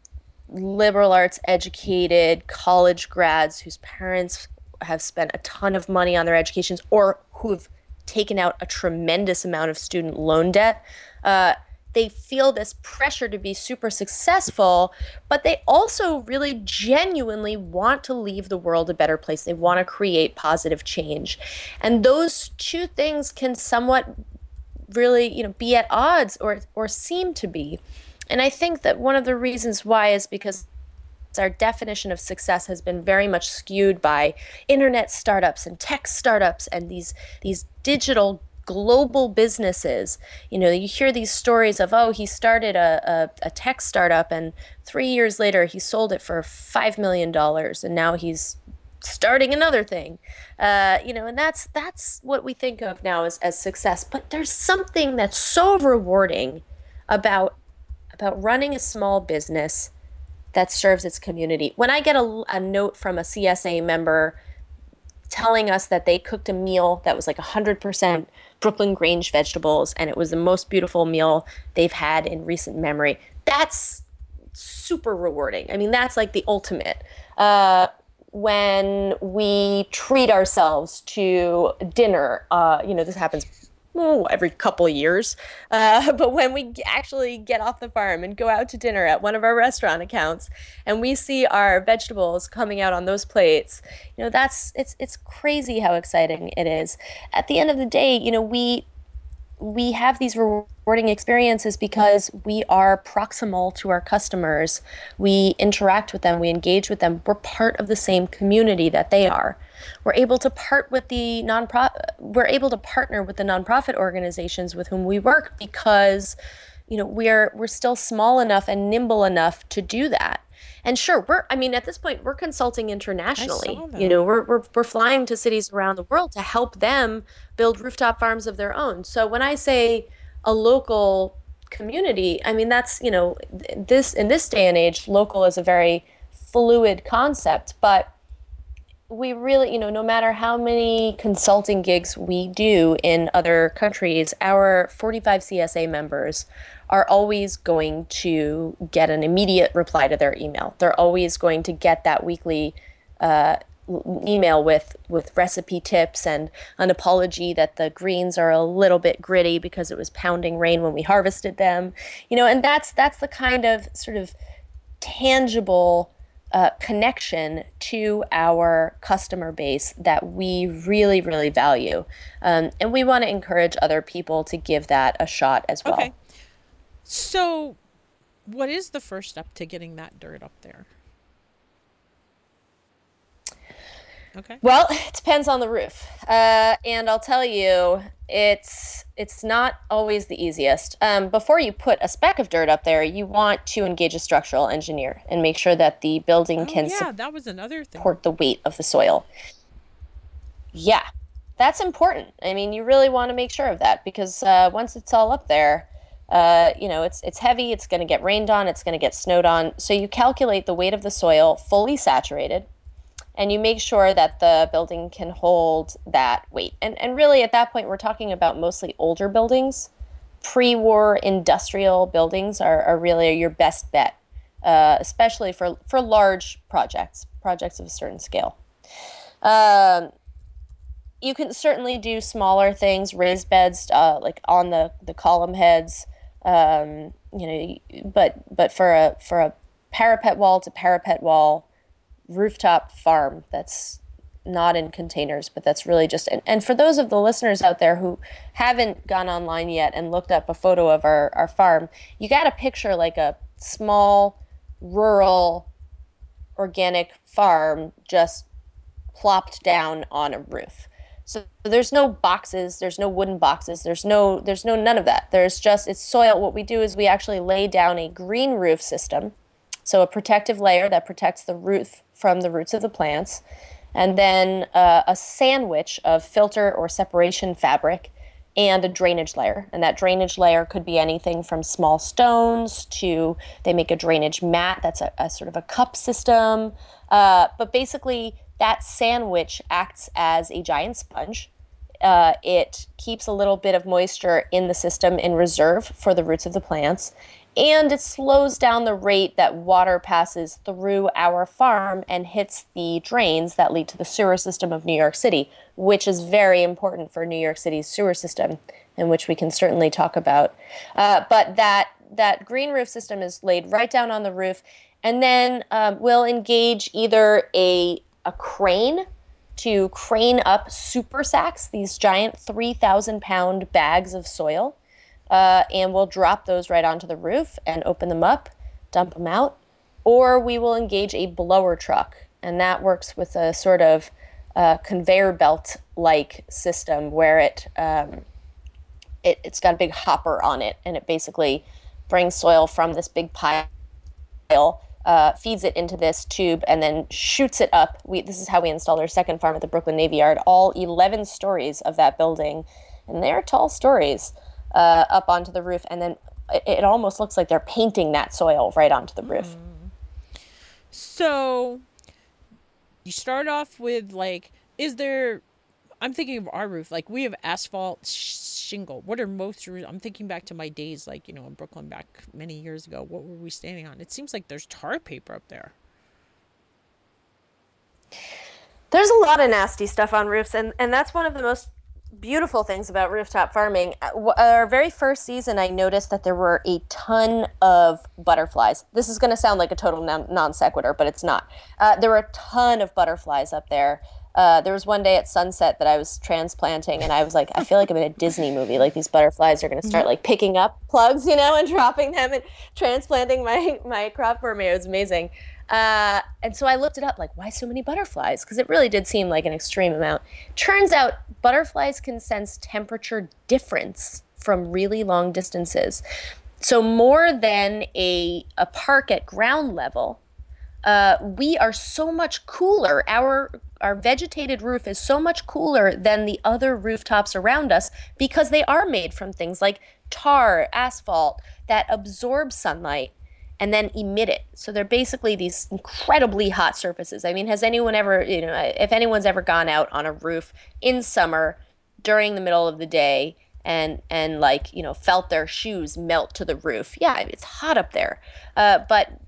liberal arts educated college grads whose parents have spent a ton of money on their educations or who've taken out a tremendous amount of student loan debt. Uh, they feel this pressure to be super successful, but they also really genuinely want to leave the world a better place. They want to create positive change. And those two things can somewhat really, you know, be at odds or or seem to be. And I think that one of the reasons why is because our definition of success has been very much skewed by internet startups and tech startups and these these digital global businesses. You know, you hear these stories of, oh, he started a, a, a tech startup and three years later he sold it for five million dollars and now he's starting another thing. Uh, you know, and that's that's what we think of now as, as success. But there's something that's so rewarding about about running a small business that serves its community. When I get a, a note from a C S A member telling us that they cooked a meal that was like one hundred percent Brooklyn Grange vegetables and it was the most beautiful meal they've had in recent memory, that's super rewarding. I mean, that's like the ultimate. Uh, when we treat ourselves to dinner, uh, you know, this happens oh, every couple of years. Uh, but when we actually get off the farm and go out to dinner at one of our restaurant accounts and we see our vegetables coming out on those plates, you know, that's, it's, it's crazy how exciting it is. At the end of the day, you know, we, we have these rewarding experiences because we are proximal to our customers. We interact with them, we engage with them. We're part of the same community that they are. We're able to part with the nonprofit. We're able to partner with the nonprofit organizations with whom we work because, you know, we're we're still small enough and nimble enough to do that. And sure, we're. I mean, at this point, we're consulting internationally. You know, we're we're we're flying to cities around the world to help them build rooftop farms of their own. So when I say a local community, I mean that's, you know, this in this day and age, local is a very fluid concept, but we really, you know, no matter how many consulting gigs we do in other countries, our forty-five C S A members are always going to get an immediate reply to their email. They're always going to get that weekly uh, email with with recipe tips and an apology that the greens are a little bit gritty because it was pounding rain when we harvested them. You know, and that's that's the kind of sort of tangible uh, connection to our customer base that we really, really value. Um, and we want to encourage other people to give that a shot as well. Okay. So what is the first step to getting that dirt up there? Okay. Well, it depends on the roof. Uh, and I'll tell you, it's it's not always the easiest. Um, before you put a speck of dirt up there, you want to engage a structural engineer and make sure that the building Oh, can yeah, that was another thing. support the weight of the soil. Yeah, that's important. I mean, you really want to make sure of that because uh, once it's all up there, uh, you know, it's it's heavy, it's going to get rained on, it's going to get snowed on. So you calculate the weight of the soil fully saturated, and you make sure that the building can hold that weight. And and really at that point, we're talking about mostly older buildings. Pre-war industrial buildings are, are really your best bet, uh, especially for, for large projects, projects of a certain scale. Um, you can certainly do smaller things, raised beds, uh, like on the, the column heads, um, you know, but but for a for a parapet wall to parapet wall, rooftop farm that's not in containers, but that's really just, and, and for those of the listeners out there who haven't gone online yet and looked up a photo of our, our farm, you got to picture like a small, rural, organic farm just plopped down on a roof. So there's no boxes, there's no wooden boxes, there's no, there's no, none of that. There's just, it's soil. What we do is we actually lay down a green roof system. So a protective layer that protects the roof from the roots of the plants, and then uh, a sandwich of filter or separation fabric and a drainage layer. And that drainage layer could be anything from small stones to, they make a drainage mat that's a, a sort of a cup system. Uh, but basically that sandwich acts as a giant sponge. Uh, it keeps a little bit of moisture in the system in reserve for the roots of the plants. And it slows down the rate that water passes through our farm and hits the drains that lead to the sewer system of New York City, which is very important for New York City's sewer system, and which we can certainly talk about. Uh, but that that green roof system is laid right down on the roof, and then um, we'll engage either a a crane to crane up super sacks, these giant three thousand pound bags of soil. Uh, and we'll drop those right onto the roof and open them up, dump them out, or we will engage a blower truck, and that works with a sort of uh, conveyor belt-like system where it, um, it it's got a big hopper on it, and it basically brings soil from this big pile, uh, feeds it into this tube, and then shoots it up. We this is how we installed our second farm at the Brooklyn Navy Yard, all eleven stories of that building, and they're tall stories. Uh, up onto the roof, and then it, it almost looks like they're painting that soil right onto the roof. Mm. So you start off with like, is there, I'm thinking of our roof, like we have asphalt sh- shingle. What are most roofs? I'm thinking back to my days, like, you know, in Brooklyn back many years ago. What were we standing on? It seems like there's tar paper up there. There's a lot of nasty stuff on roofs, and, and that's one of the most beautiful things about rooftop farming. Our very first season, I noticed that there were a ton of butterflies. This is going to sound like a total non, non sequitur, but it's not. Uh, there were a ton of butterflies up there. Uh, there was one day at sunset that I was transplanting, and I was like, I feel like I'm in a Disney movie. Like these butterflies are going to start like picking up plugs, you know, and dropping them and transplanting my my crop for me. It was amazing. Uh, and so I looked it up, like, why so many butterflies? Because it really did seem like an extreme amount. Turns out butterflies can sense temperature difference from really long distances. So more than a, a park at ground level, uh, we are so much cooler. Our, our vegetated roof is so much cooler than the other rooftops around us because they are made from things like tar, asphalt, that absorb sunlight and then emit it. So they're basically these incredibly hot surfaces. I mean, has anyone ever, you know, if anyone's ever gone out on a roof in summer during the middle of the day and, and like, you know, felt their shoes melt to the roof. Yeah, it's hot up there. Uh, but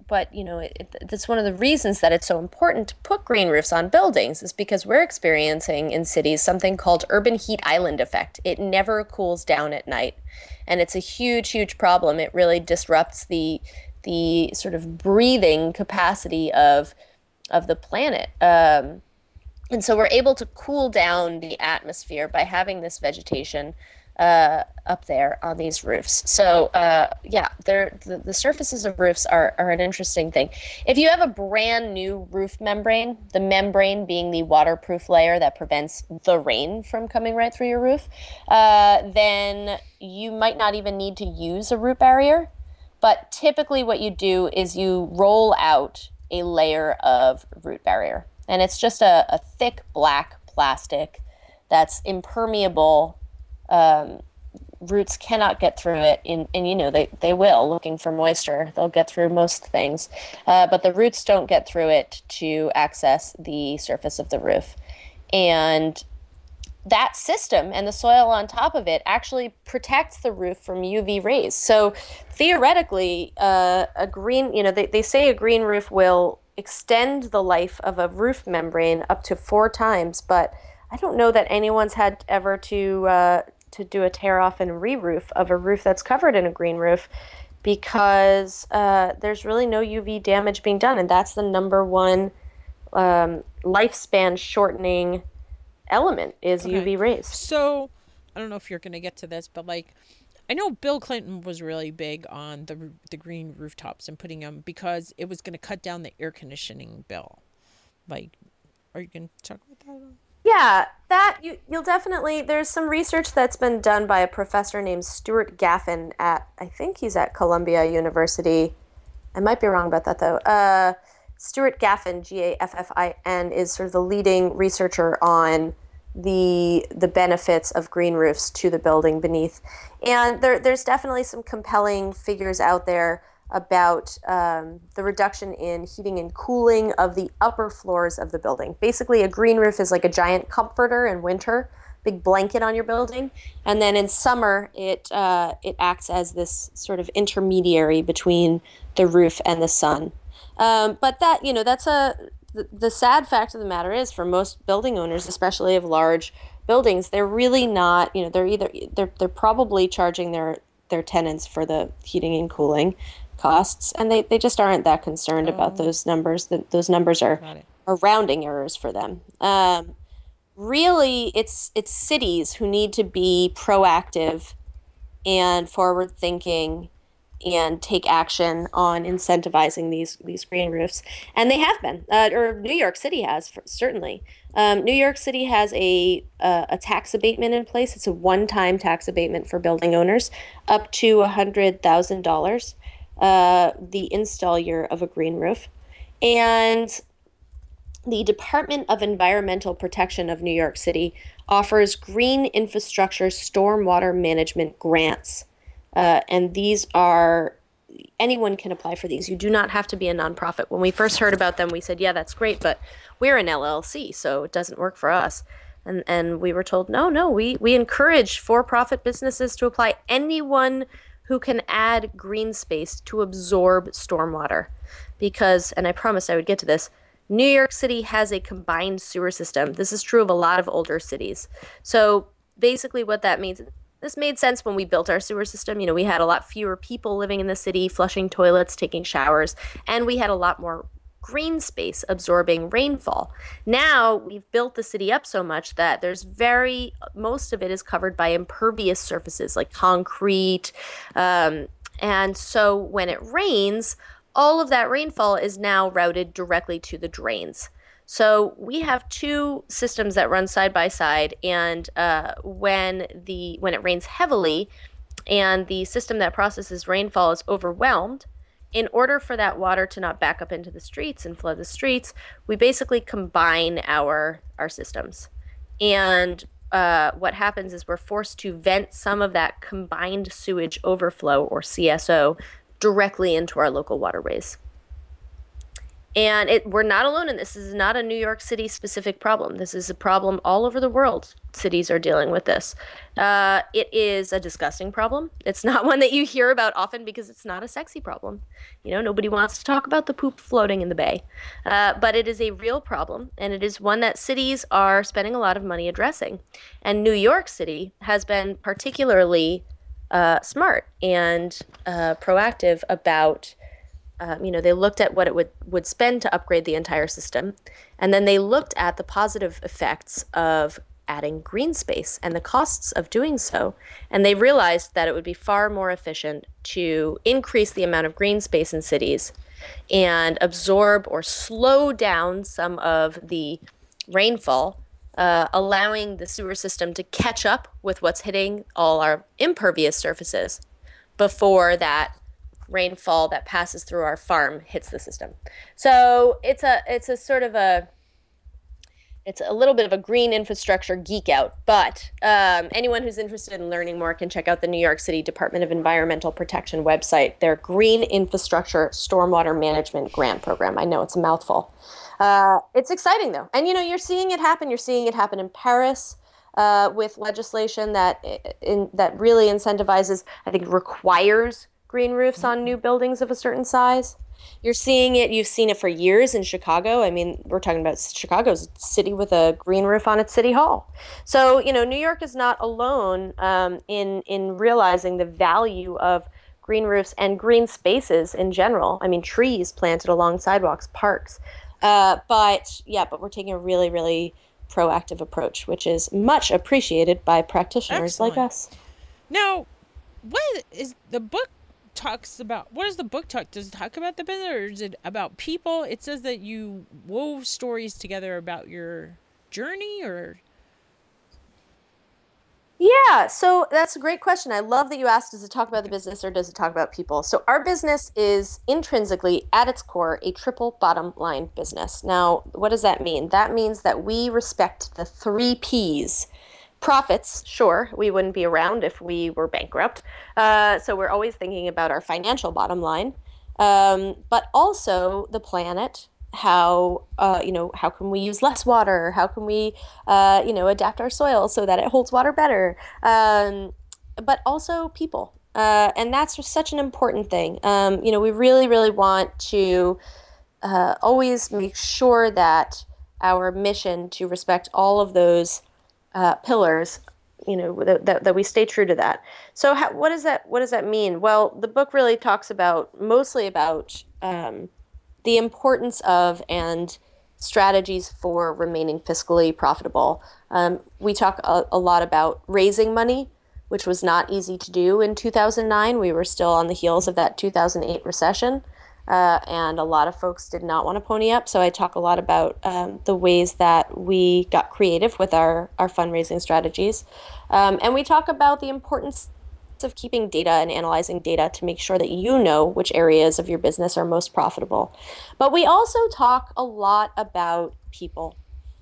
but you know, it, it, that's one of the reasons that it's so important to put green roofs on buildings is because we're experiencing in cities something called urban heat island effect. It never cools down at night, and it's a huge, huge problem. It really disrupts the the sort of breathing capacity of of the planet. Um, and so we're able to cool down the atmosphere by having this vegetation uh, up there on these roofs. So uh, yeah, they're, the, the surfaces of roofs are, are an interesting thing. If you have a brand new roof membrane, the membrane being the waterproof layer that prevents the rain from coming right through your roof, uh, then you might not even need to use a root barrier. But typically what you do is you roll out a layer of root barrier. And it's just a, a thick black plastic that's impermeable. Um, roots cannot get through it, in, and you know, they, they will, looking for moisture. They'll get through most things. Uh, but the roots don't get through it to access the surface of the roof. And that system and the soil on top of it actually protects the roof from U V rays. So theoretically, uh, a green, you know, they, they say a green roof will extend the life of a roof membrane up to four times, but I don't know that anyone's had ever to uh, to do a tear off and re-roof of a roof that's covered in a green roof, because uh, there's really no U V damage being done, and that's the number one um, lifespan shortening element is Okay. U V rays. So, I don't know if you're going to get to this, but like, I know Bill Clinton was really big on the the green rooftops and putting them because it was going to cut down the air conditioning bill. Like, are you going to talk about that? Yeah, that you you'll definitely. There's some research that's been done by a professor named Stuart Gaffin at, I think he's at Columbia University. I might be wrong about that though. Uh, Stuart Gaffin, G A F F I N, is sort of the leading researcher on the the benefits of green roofs to the building beneath. And there there's definitely some compelling figures out there about um, the reduction in heating and cooling of the upper floors of the building. Basically, a green roof is like a giant comforter in winter, big blanket on your building, and then in summer it uh, it acts as this sort of intermediary between the roof and the sun. Um, but that, you know, that's a the, the sad fact of the matter is, for most building owners, especially of large buildings, they're really not, you know, they're either they're they're probably charging their their tenants for the heating and cooling costs, and they, they just aren't that concerned oh. about those numbers. The, those numbers are, are rounding errors for them. Um, really, it's it's cities who need to be proactive and forward-thinking and take action on incentivizing these these green roofs, and they have been. Uh, or New York City has, for, certainly. Um, New York City has a uh, a tax abatement in place. It's a one-time tax abatement for building owners, up to a hundred thousand dollars. Uh, the install year of a green roof. And the Department of Environmental Protection of New York City offers green infrastructure stormwater management grants. Uh, and these are, anyone can apply for these. You do not have to be a nonprofit. When we first heard about them, we said, yeah, that's great, but we're an L L C, so it doesn't work for us. And and we were told, no, no, we, we encourage for-profit businesses to apply. Anyone who can add green space to absorb stormwater. Because, and I promised I would get to this, New York City has a combined sewer system. This is true of a lot of older cities. So basically what that means, this made sense when we built our sewer system. You know, we had a lot fewer people living in the city, flushing toilets, taking showers, and we had a lot more green space absorbing rainfall. Now we've built the city up so much that there's very, most of it is covered by impervious surfaces like concrete. Um, and so when it rains, all of that rainfall is now routed directly to the drains. So we have two systems that run side by side, and uh, when the when it rains heavily and the system that processes rainfall is overwhelmed, in order for that water to not back up into the streets and flood the streets, we basically combine our our systems. And uh, what happens is we're forced to vent some of that combined sewage overflow, or C S O, directly into our local waterways. And it, we're not alone in this. This is not a New York City specific problem. This is a problem all over the world. Cities are dealing with this. Uh, it is a disgusting problem. It's not one that you hear about often because it's not a sexy problem. You know, nobody wants to talk about the poop floating in the bay. Uh, but it is a real problem, and it is one that cities are spending a lot of money addressing. And New York City has been particularly uh, smart and uh, proactive about Um, you know, they looked at what it would, would spend to upgrade the entire system. And then they looked at the positive effects of adding green space and the costs of doing so. And they realized that it would be far more efficient to increase the amount of green space in cities and absorb or slow down some of the rainfall, uh, allowing the sewer system to catch up with what's hitting all our impervious surfaces before that rainfall that passes through our farm hits the system. So it's a it's a sort of a it's a little bit of a green infrastructure geek out, but um, anyone who's interested in learning more can check out the New York City Department of Environmental Protection website, their Green Infrastructure Stormwater Management Grant Program. I know it's a mouthful. Uh, it's exciting though, and you know you're seeing it happen. You're seeing it happen in Paris. Uh, with legislation that in, that really incentivizes, I think, requires green roofs on new buildings of a certain size. You're seeing it, you've seen it for years in Chicago. I mean, we're talking about Chicago's a city with a green roof on its city hall. So, you know, New York is not alone um, in, in realizing the value of green roofs and green spaces in general. I mean, trees planted along sidewalks, parks. Uh, but yeah, but we're taking a really, really proactive approach, which is much appreciated by practitioners Excellent. like us. Now, what is the book talks about? What does the book talk? Does it talk about the business, or is it about people? It says that you wove stories together about your journey, or Yeah, so that's a great question. I love that you asked, does it talk about the business or does it talk about people? So our business is intrinsically, at its core, a triple bottom line business. Now, what does that mean? That means that we respect the three Ps. Profits, sure, we wouldn't be around if we were bankrupt. Uh, so we're always thinking about our financial bottom line, um, but also the planet. How uh, you know how can we use less water? How can we uh, you know adapt our soil so that it holds water better? Um, but also people, uh, and that's such an important thing. Um, you know, we really, really want to uh, always make sure that our mission to respect all of those uh, pillars, you know, that, that, that we stay true to that. So, how, what does that what does that mean? Well, the book really talks about mostly about um, the importance of and strategies for remaining fiscally profitable. Um, we talk a, a lot about raising money, which was not easy to do in two thousand nine. We were still on the heels of that two thousand eight recession, uh, and a lot of folks did not want to pony up. So I talk a lot about um, the ways that we got creative with our, our fundraising strategies. Um, and we talk about the importance of keeping data and analyzing data to make sure that you know which areas of your business are most profitable. But we also talk a lot about people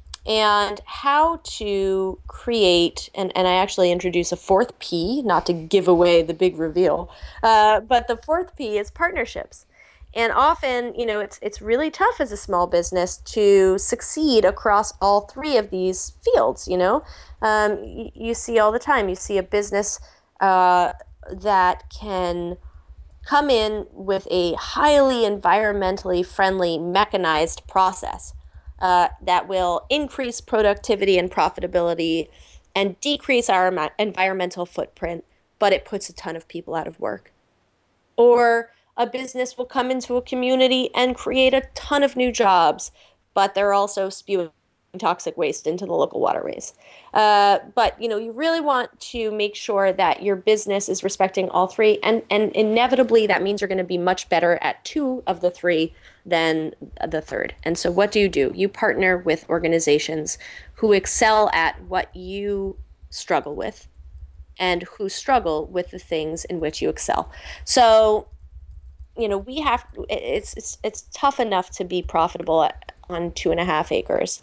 and how to create, and, and I actually introduce a fourth P, not to give away the big reveal, uh, but the fourth P is partnerships. And often, you know, it's it's really tough as a small business to succeed across all three of these fields, you know. Um, you, you see all the time, you see a business Uh, that can come in with a highly environmentally friendly mechanized process uh, that will increase productivity and profitability and decrease our em- environmental footprint, but it puts a ton of people out of work. Or a business will come into a community and create a ton of new jobs, but they're also spewing toxic waste into the local waterways. Uh, but, you know, you really want to make sure that your business is respecting all three. And, and inevitably, that means you're going to be much better at two of the three than the third. And so what do you do? You partner with organizations who excel at what you struggle with and who struggle with the things in which you excel. So, you know, we have, it's, it's, it's tough enough to be profitable at, on two and a half acres.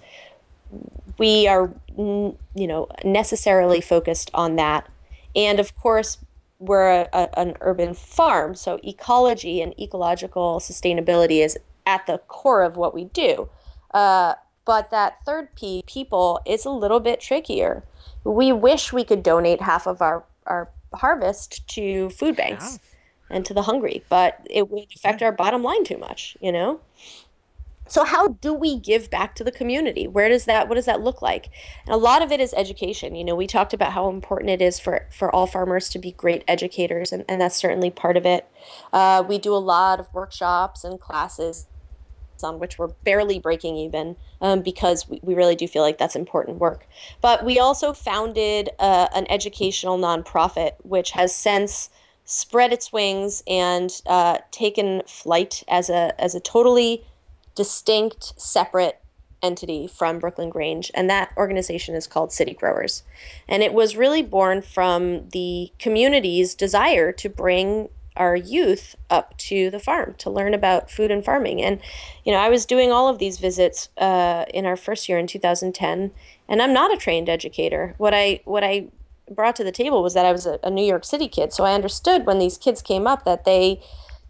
We are, you know, necessarily focused on that. And of course, we're a, a, an urban farm, so ecology and ecological sustainability is at the core of what we do. Uh, but that third P, people, is a little bit trickier. We wish we could donate half of our, our harvest to food banks yeah. and to the hungry, but it would affect yeah. our bottom line too much, you know? So how do we give back to the community? Where does that, what does that look like? And a lot of it is education. You know, we talked about how important it is for, for all farmers to be great educators, and, and that's certainly part of it. Uh, we do a lot of workshops and classes on which we're barely breaking even um, because we, we really do feel like that's important work. But we also founded uh, an educational nonprofit, which has since spread its wings and uh, taken flight as a as a totally distinct, separate entity from Brooklyn Grange, and that organization is called City Growers. And it was really born from the community's desire to bring our youth up to the farm to learn about food and farming. And, you know, I was doing all of these visits uh, in our first year in two thousand ten, and I'm not a trained educator. What I what I brought to the table was that I was a, a New York City kid, so I understood when these kids came up that they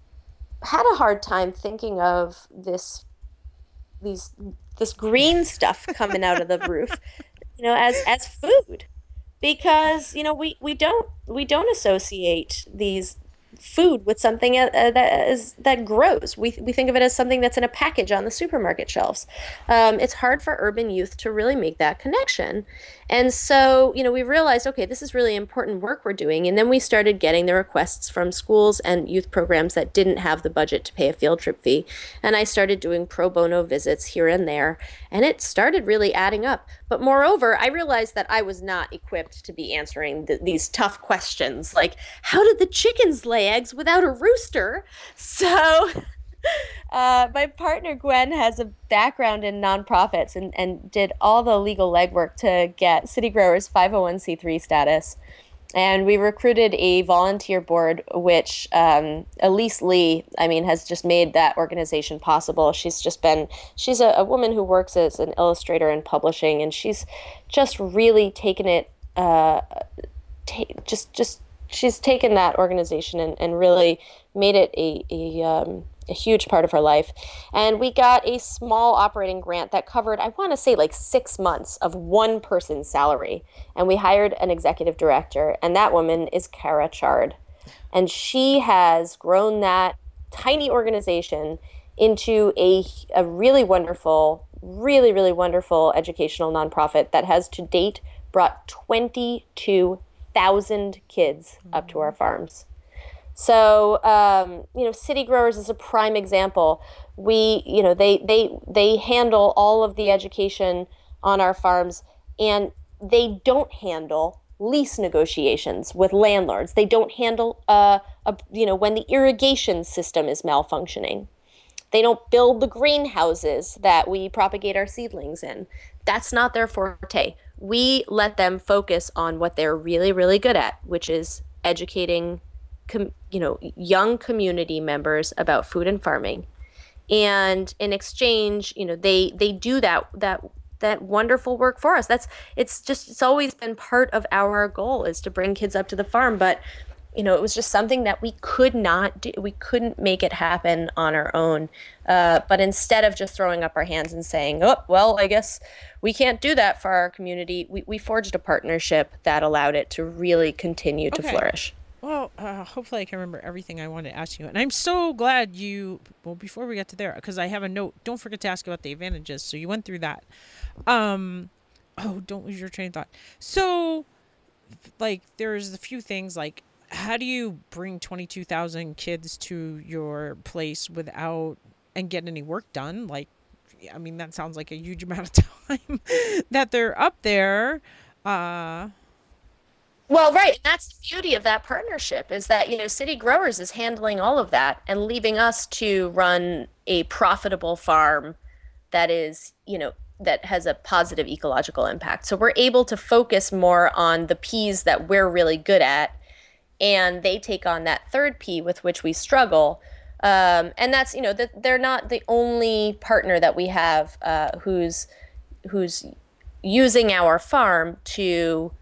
had a hard time thinking of this these this green stuff coming out of the roof, you know, as as food, because you know we we don't we don't associate these food with something uh, that is that grows. We we think of it as something that's in a package on the supermarket shelves. Um, it's hard for urban youth to really make that connection, and so you know we realized, okay, this is really important work we're doing, and then we started getting the requests from schools and youth programs that didn't have the budget to pay a field trip fee, and I started doing pro bono visits here and there, and it started really adding up. But moreover, I realized that I was not equipped to be answering th- these tough questions, like how did the chickens lay eggs without a rooster? So uh, my partner Gwen has a background in nonprofits and, and did all the legal legwork to get City Growers five oh one c three status. And we recruited a volunteer board, which um, Elise Lee, I mean, has just made that organization possible. She's just been, she's a, a woman who works as an illustrator in publishing, and she's just really taken it, uh, ta- just, just, she's taken that organization and, and really made it a, a, um, a huge part of her life. And we got a small operating grant that covered, I want to say like six months of one person's salary. And we hired an executive director, and that woman is Kara Chard. And she has grown that tiny organization into a, a really wonderful, really, really wonderful educational nonprofit that has to date brought twenty-two thousand kids up to our farms. So, um, you know, City Growers is a prime example. We, you know, they, they, they handle all of the education on our farms, and they don't handle lease negotiations with landlords. They don't handle, uh, a, you know, when the irrigation system is malfunctioning. They don't build the greenhouses that we propagate our seedlings in. That's not their forte. We let them focus on what they're really, really good at, which is educating Com, you know, young community members about food and farming, and in exchange, you know, they they do that that that wonderful work for us. That's it's just it's always been part of our goal is to bring kids up to the farm, but you know, it was just something that we could not do. We couldn't make it happen on our own. Uh, but instead of just throwing up our hands and saying, "Oh, well, I guess we can't do that for our community," we we forged a partnership that allowed it to really continue to okay. flourish. Well, uh, hopefully I can remember everything I wanted to ask you. And I'm so glad you, well, before we get to there, because I have a note, don't forget to ask about the advantages. So you went through that. Um, oh, don't lose your train of thought. So, like, there's a few things, like, how do you bring twenty-two thousand kids to your place without, and get any work done? Like, I mean, that sounds like a huge amount of time that they're up there. Uh Well, right. And that's the beauty of that partnership is that, you know, City Growers is handling all of that and leaving us to run a profitable farm that is, you know, that has a positive ecological impact. So we're able to focus more on the P's that we're really good at, and they take on that third P with which we struggle. Um, and that's, you know, that they're not the only partner that we have uh, who's who's using our farm to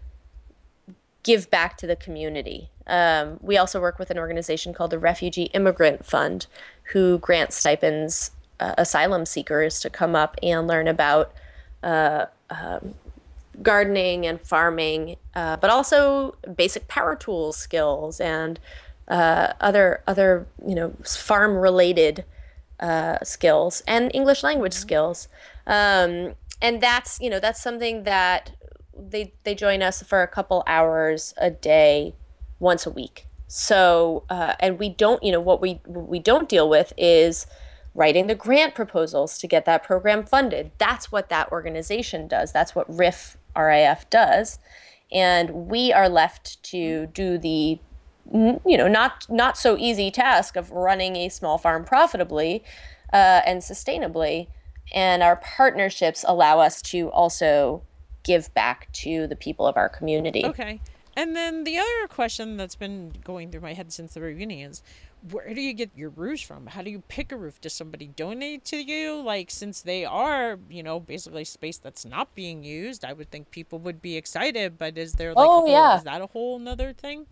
give back to the community. Um, we also work with an organization called the Refugee Immigrant Fund, who grants stipends uh, asylum seekers to come up and learn about uh, um, gardening and farming, uh, but also basic power tools skills and uh, other other you know farm related uh, skills and English language skills. Um, and that's you know that's something that they they join us for a couple hours a day, once a week. So uh, and we don't you know what we what we don't deal with is writing the grant proposals to get that program funded. That's what that organization does. That's what R I F R I F does, and we are left to do the you know not not so easy task of running a small farm profitably uh, and sustainably. And our partnerships allow us to also give back to the people of our community. Okay. And then the other question that's been going through my head since the beginning is, where do you get your roofs from? How do you pick a roof? Does somebody donate to you? Like, since they are, you know, basically space that's not being used, I would think people would be excited. But is there like, oh, a whole, yeah. is that a whole nother thing?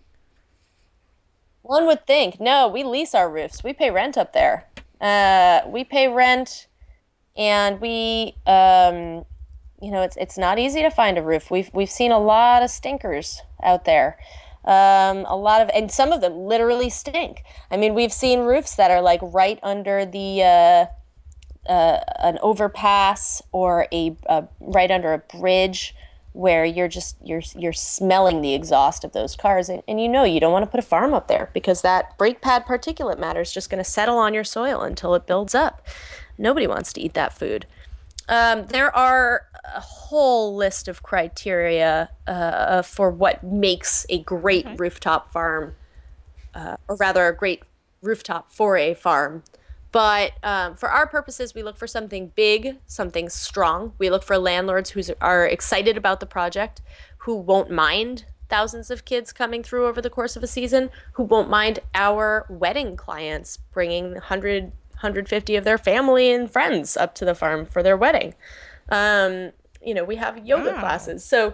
One would think. No, we lease our roofs. We pay rent up there. Uh, we pay rent, and we, um, you know, it's it's not easy to find a roof. We've we've seen a lot of stinkers out there. Um, a lot of, and some of them literally stink. I mean, we've seen roofs that are like right under the uh, uh, an overpass or a, a right under a bridge, where you're just you're you're smelling the exhaust of those cars, and, and you know you don't want to put a farm up there because that brake pad particulate matter is just going to settle on your soil until it builds up. Nobody wants to eat that food. Um, there are a whole list of criteria uh, for what makes a great okay. rooftop farm, uh, or rather a great rooftop for a farm. But um, for our purposes, we look for something big, something strong. We look for landlords who are excited about the project, who won't mind thousands of kids coming through over the course of a season, who won't mind our wedding clients bringing one hundred, one hundred fifty of their family and friends up to the farm for their wedding. Um, you know, we have yoga wow. classes. So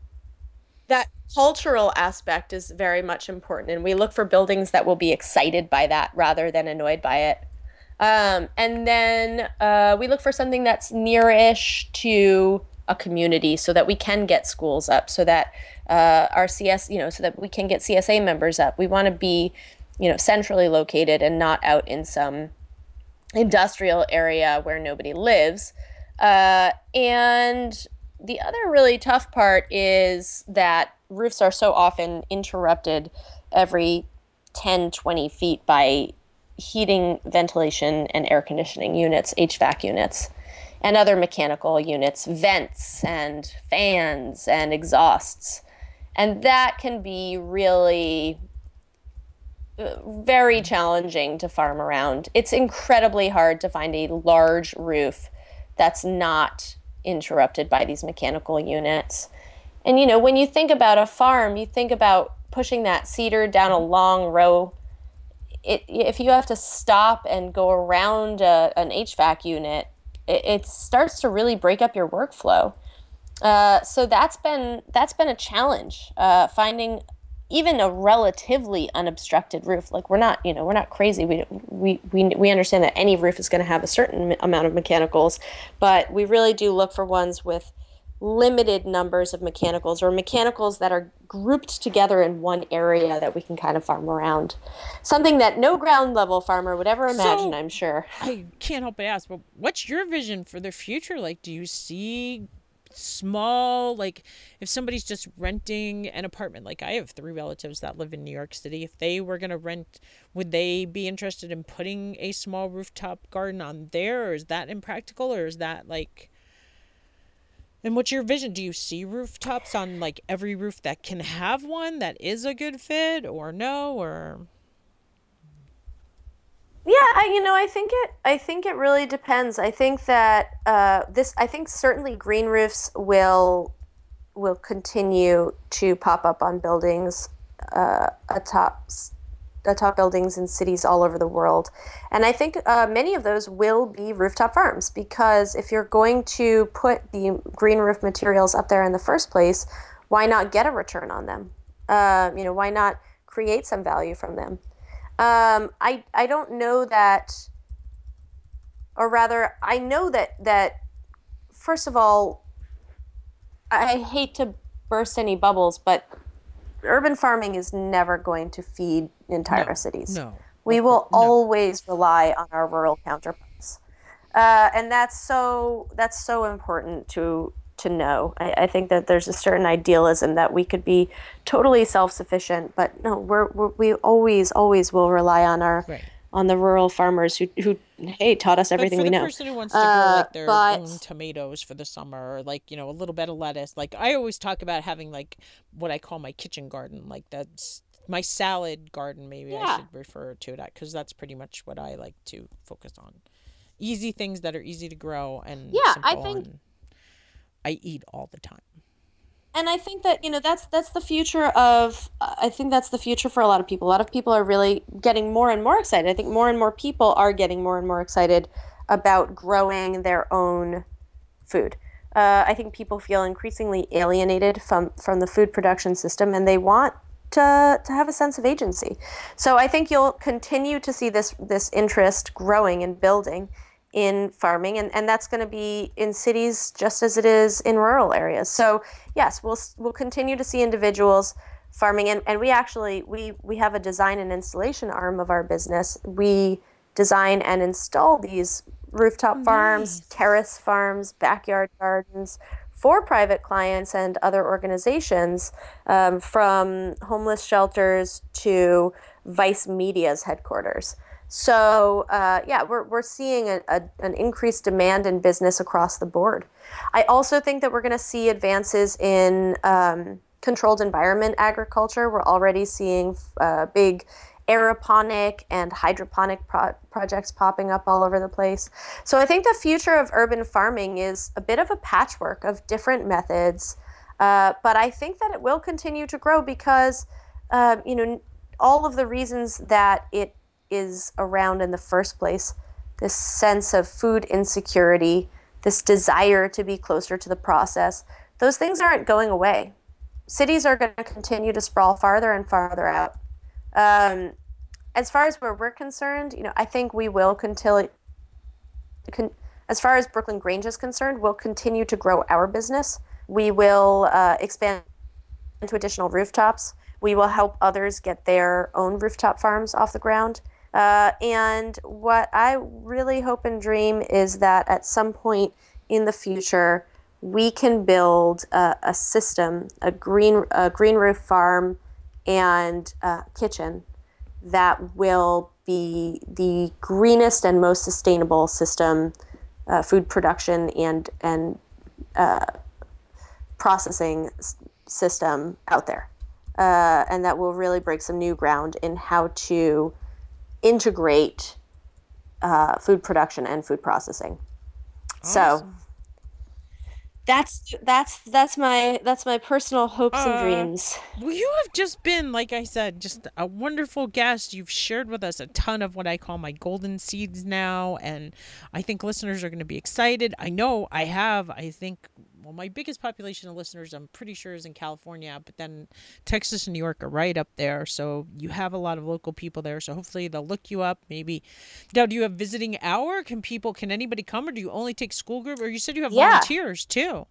that cultural aspect is very much important. And we look for buildings that will be excited by that rather than annoyed by it. Um, and then uh, we look for something that's near-ish to a community so that we can get schools up, so that uh, our C S, you know, so that we can get C S A members up. We want to be, you know, centrally located and not out in some industrial area where nobody lives. Uh, and the other really tough part is that roofs are so often interrupted every ten, twenty feet by heating, ventilation, and air conditioning units, H V A C units, and other mechanical units, vents and fans and exhausts. And that can be really very challenging to farm around. It's incredibly hard to find a large roof that's not interrupted by these mechanical units. And, you know, when you think about a farm, you think about pushing that cedar down a long row. It, if you have to stop and go around a, an H V A C unit, it, it starts to really break up your workflow. Uh, so that's been that's been a challenge, uh, finding even a relatively unobstructed roof. Like we're not, you know, we're not crazy. We we we we understand that any roof is going to have a certain amount of mechanicals, but we really do look for ones with limited numbers of mechanicals, or mechanicals that are grouped together in one area that we can kind of farm around. Something that no ground level farmer would ever imagine, so, I'm sure. I can't help but ask, well, what's your vision for the future? Like, do you see small, like if somebody's just renting an apartment, like I have three relatives that live in New York City, if they were going to rent, would they be interested in putting a small rooftop garden on there, or is that impractical, or is that like... And what's your vision? Do you see rooftops on like every roof that can have one that is a good fit, or no, or? Yeah, I, you know, I think it. I think it really depends. I think that uh, this. I think certainly green roofs will will continue to pop up on buildings, uh, atop atop buildings in cities all over the world. And I think uh, many of those will be rooftop farms, because if you're going to put the green roof materials up there in the first place, why not get a return on them? Uh, you know, why not create some value from them? Um, I, I don't know that or rather, I know that that first of all, I hate to burst any bubbles, but urban farming is never going to feed entire No, cities. no. We Of will course, no. always rely on our rural counterparts, uh, and that's so that's so important to to know. I, I think that there's a certain idealism that we could be totally self-sufficient, but no, we're, we're we always always will rely on our Right. on the rural farmers who who hey taught us But everything for we the know. person who wants to grow Uh, like their but own tomatoes for the summer, or like, you know, a little bit of lettuce, like I always talk about having like what I call my kitchen garden, like that's my salad garden. Maybe I yeah, should refer to that because that's pretty much what I like to focus on. Easy things that are easy to grow and yeah, I simple, think and I eat all the time. and I think that you know that's that's the future of I think that's the future for a lot of people. A lot of people are really getting more and more excited. I think more and more people are getting more and more excited about growing their own food. Uh, I think people feel increasingly alienated from from the food production system, and they want to to have a sense of agency. So I think you'll continue to see this this interest growing and building in farming, and, and that's going to be in cities just as it is in rural areas. So yes, we'll we'll continue to see individuals farming, and, and we actually we we have a design and installation arm of our business. We design and install these rooftop farms, Nice. terrace farms, backyard gardens for private clients and other organizations, um, from homeless shelters to Vice Media's headquarters. So uh, yeah, we're we're seeing a, a, an increased demand in business across the board. I also think that we're going to see advances in um, controlled environment agriculture. We're already seeing uh, big aeroponic and hydroponic pro- projects popping up all over the place. So I think the future of urban farming is a bit of a patchwork of different methods, uh, but I think that it will continue to grow because uh, you know all of the reasons that it is around in the first place, this sense of food insecurity, this desire to be closer to the process, those things aren't going away. Cities are going to continue to sprawl farther and farther out. Um, as far as where we're concerned, you know, I think we will continue. Con- as far as Brooklyn Grange is concerned, we'll continue to grow our business. We will uh, expand into additional rooftops. We will help others get their own rooftop farms off the ground. Uh, and what I really hope and dream is that at some point in the future, we can build a, a system, a green, a green roof farm and uh, kitchen that will be the greenest and most sustainable system, uh, food production and and uh, processing s- system out there, uh, and that will really break some new ground in how to integrate uh, food production and food processing. So Awesome. that's that's that's my that's my personal hopes and Uh, dreams. well, you have just been, like I said, just a wonderful guest. You've shared with us a ton of what I call my golden seeds now, and I think listeners are going to be excited. I know I have, I think, well, my biggest population of listeners, I'm pretty sure, is in California, but then Texas and New York are right up there. So you have a lot of local people there. So hopefully they'll look you up. Maybe. Now, do you have visiting hour? Can people, can anybody come, or do you only take school group? Or you said you have Yeah. volunteers too.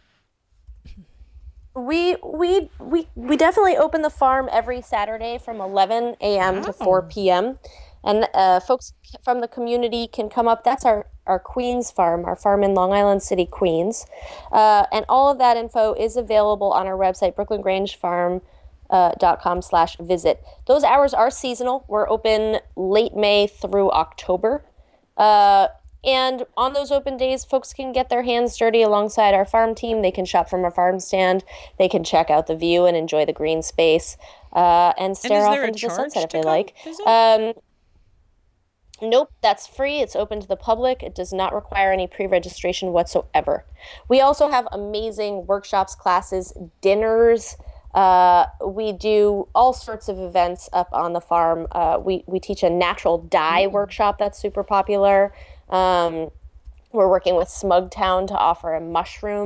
We we we we definitely open the farm every Saturday from eleven a.m. to four Wow. p.m. and uh, folks from the community can come up. That's our our Queens farm, our farm in Long Island City, Queens, uh, and all of that info is available on our website, brooklyn grange farm dot com slash visit. Those hours are seasonal. We're open late May through October. Uh, and on those open days, folks can get their hands dirty alongside our farm team. They can shop from our farm stand. They can check out the view and enjoy the green space, uh, and And stare is off there a into the sunset charge if to they come like. visit? Um, nope, that's free. It's open to the public. It does not require any pre-registration whatsoever. We also have amazing workshops, classes, dinners. Uh, we do all sorts of events up on the farm. Uh, we, we teach a natural dye Ooh. workshop that's super popular. Um, we're working with Smugtown to offer a mushroom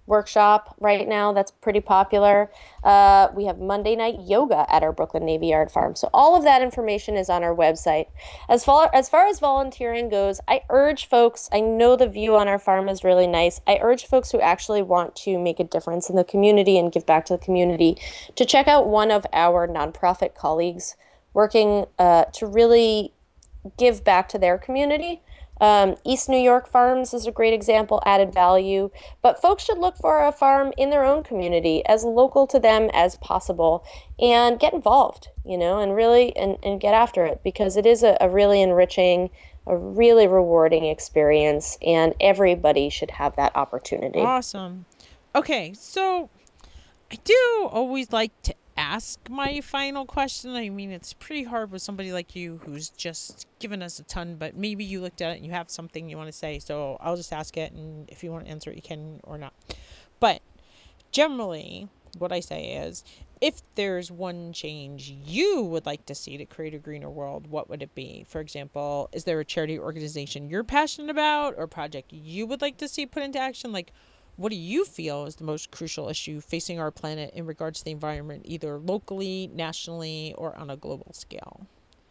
workshop right now that's pretty popular. Uh, we have Monday night yoga at our Brooklyn Navy Yard farm. So all of that information is on our website. As far as far as volunteering goes, I urge folks, I know the view on our farm is really nice. I urge folks who actually want to make a difference in the community and give back to the community to check out one of our nonprofit colleagues working uh, to really give back to their community. Um, East New York Farms is a great example, added value, but folks should look for a farm in their own community as local to them as possible and get involved, you know, and really, and, and get after it, because it is a, a really enriching, a really rewarding experience, and everybody should have that opportunity. Awesome. Okay, so I do always like to ask my final question. I mean, it's pretty hard with somebody like you who's just given us a ton, but maybe you looked at it and you have something you want to say, so I'll just ask it, and if you want to answer it, you can or not. But generally, what I say is, if there's one change you would like to see to create a greener world, what would it be? For example, is there a charity organization you're passionate about or a project you would like to see put into action? Like, what do you feel is the most crucial issue facing our planet in regards to the environment, either locally, nationally, or on a global scale?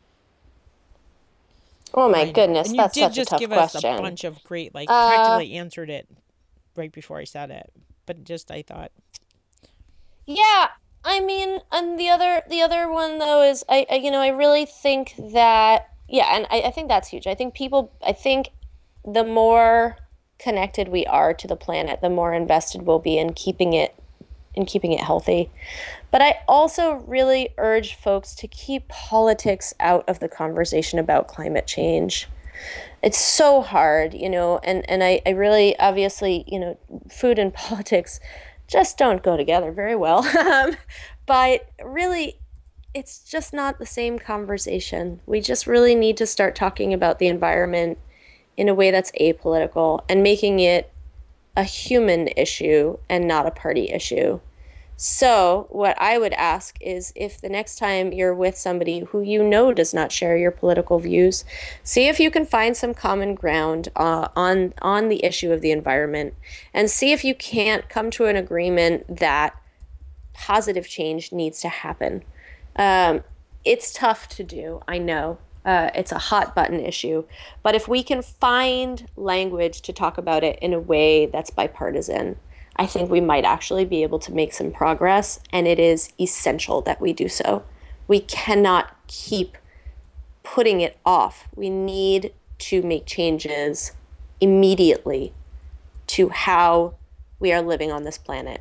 Oh my goodness, and that's you did such just a tough give question. us a bunch of great, like, Uh, practically answered it right before I said it. But just I thought, Yeah, I mean, and the other the other one though is I, I you know I really think that yeah, and I, I think that's huge. I think people I think the more connected we are to the planet, the more invested we'll be in keeping it in keeping it healthy. But I also really urge folks to keep politics out of the conversation about climate change. It's so hard, you know, and, and I, I really obviously, you know, food and politics just don't go together very well. Um, but really, it's just not the same conversation. We just really need to start talking about the environment in a way that's apolitical and making it a human issue and not a party issue. So what I would ask is, if the next time you're with somebody who you know does not share your political views, see if you can find some common ground uh, on on the issue of the environment, and see if you can't come to an agreement that positive change needs to happen. Um, it's tough to do, I know. Uh, it's a hot button issue. But if we can find language to talk about it in a way that's bipartisan, I think we might actually be able to make some progress, and it is essential that we do so. We cannot keep putting it off. We need to make changes immediately to how we are living on this planet.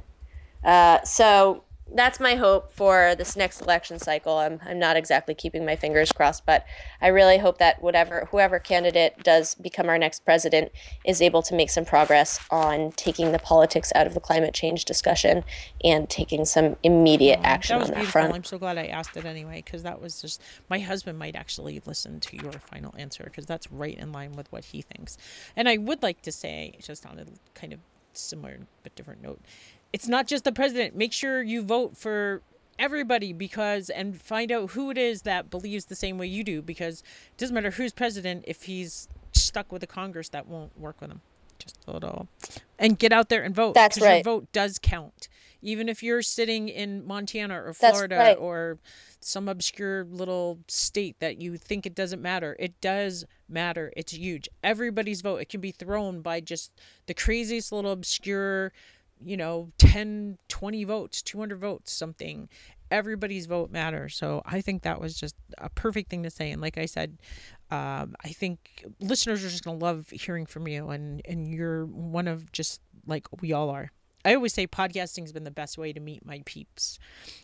Uh, so that's my hope for this next election cycle. I'm I'm not exactly keeping my fingers crossed, but I really hope that whatever whoever candidate does become our next president is able to make some progress on taking the politics out of the climate change discussion and taking some immediate oh, action that was on that beautiful. front. I'm so glad I asked it anyway, because that was just, my husband might actually listen to your final answer, because that's right in line with what he thinks. And I would like to say, just on a kind of similar but different note, it's not just the president. Make sure you vote for everybody, because, and find out who it is that believes the same way you do, because it doesn't matter who's president if he's stuck with a Congress that won't work with him. Just a little, and get out there and vote. That's right. Your vote does count. Even if you're sitting in Montana or Florida right. or some obscure little state that you think it doesn't matter, it does matter. It's huge. Everybody's vote. It can be thrown by just the craziest little obscure, you know, ten, twenty votes, two hundred votes, something. Everybody's vote matters. So I think that was just a perfect thing to say. And like I said, um, I think listeners are just going to love hearing from you. And, and you're one of just like we all are. I always say podcasting has been the best way to meet my peeps.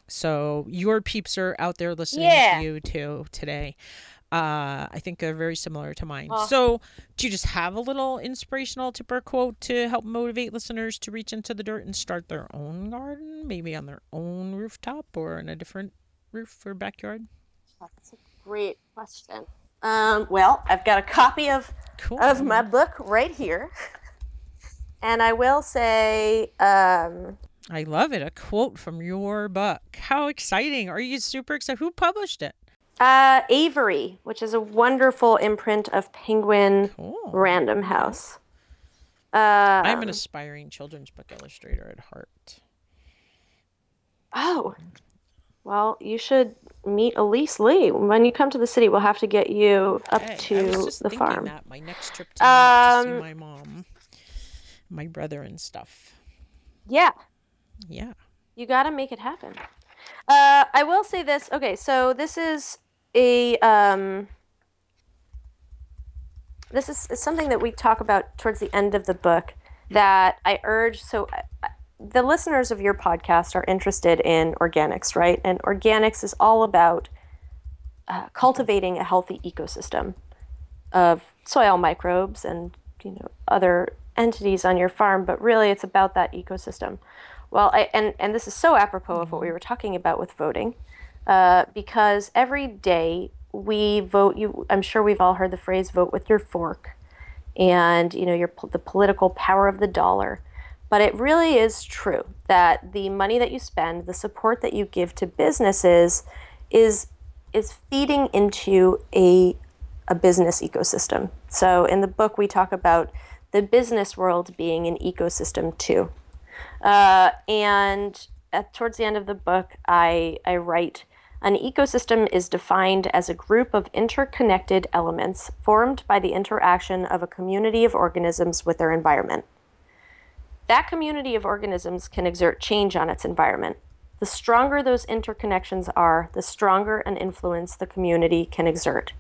So your peeps are out there listening Yeah. to you too today. Uh, I think they're very similar to mine. Awesome. So do you just have a little inspirational tip or quote to help motivate listeners to reach into the dirt and start their own garden, maybe on their own rooftop or in a different roof or backyard? That's a great question. Um, well, I've got a copy of Cool. of my book right here. And I will say, um, I love it. A quote from your book. How exciting. Are you super excited? Who published it? uh, Avery, which is a wonderful imprint of Penguin Cool. Random House. I'm an Um, aspiring children's book illustrator at heart. oh, well, you should meet Elise Lee. When you come to the city, we'll have to get you up Hey, I was to just the thinking farm. that my next trip to New York to see Um, my mom, my brother and stuff. yeah, Yeah. you got to make it happen. Uh, I will say this. Okay, so this is a um, this is, is something that we talk about towards the end of the book that I urge. So I, I- the listeners of your podcast are interested in organics, right? And organics is all about uh, cultivating a healthy ecosystem of soil microbes and you know other entities on your farm, but really it's about that ecosystem. Well, I, and and this is so apropos of what we were talking about with voting, uh, because every day we vote. You, I'm sure we've all heard the phrase "vote with your fork," and you know your the political power of the dollar. But it really is true that the money that you spend, the support that you give to businesses, is is feeding into a a business ecosystem. So in the book, we talk about the business world being an ecosystem too. Uh, and at, towards the end of the book, I, I write an ecosystem is defined as a group of interconnected elements formed by the interaction of a community of organisms with their environment. That community of organisms can exert change on its environment. The stronger those interconnections are, the stronger an influence the community can exert.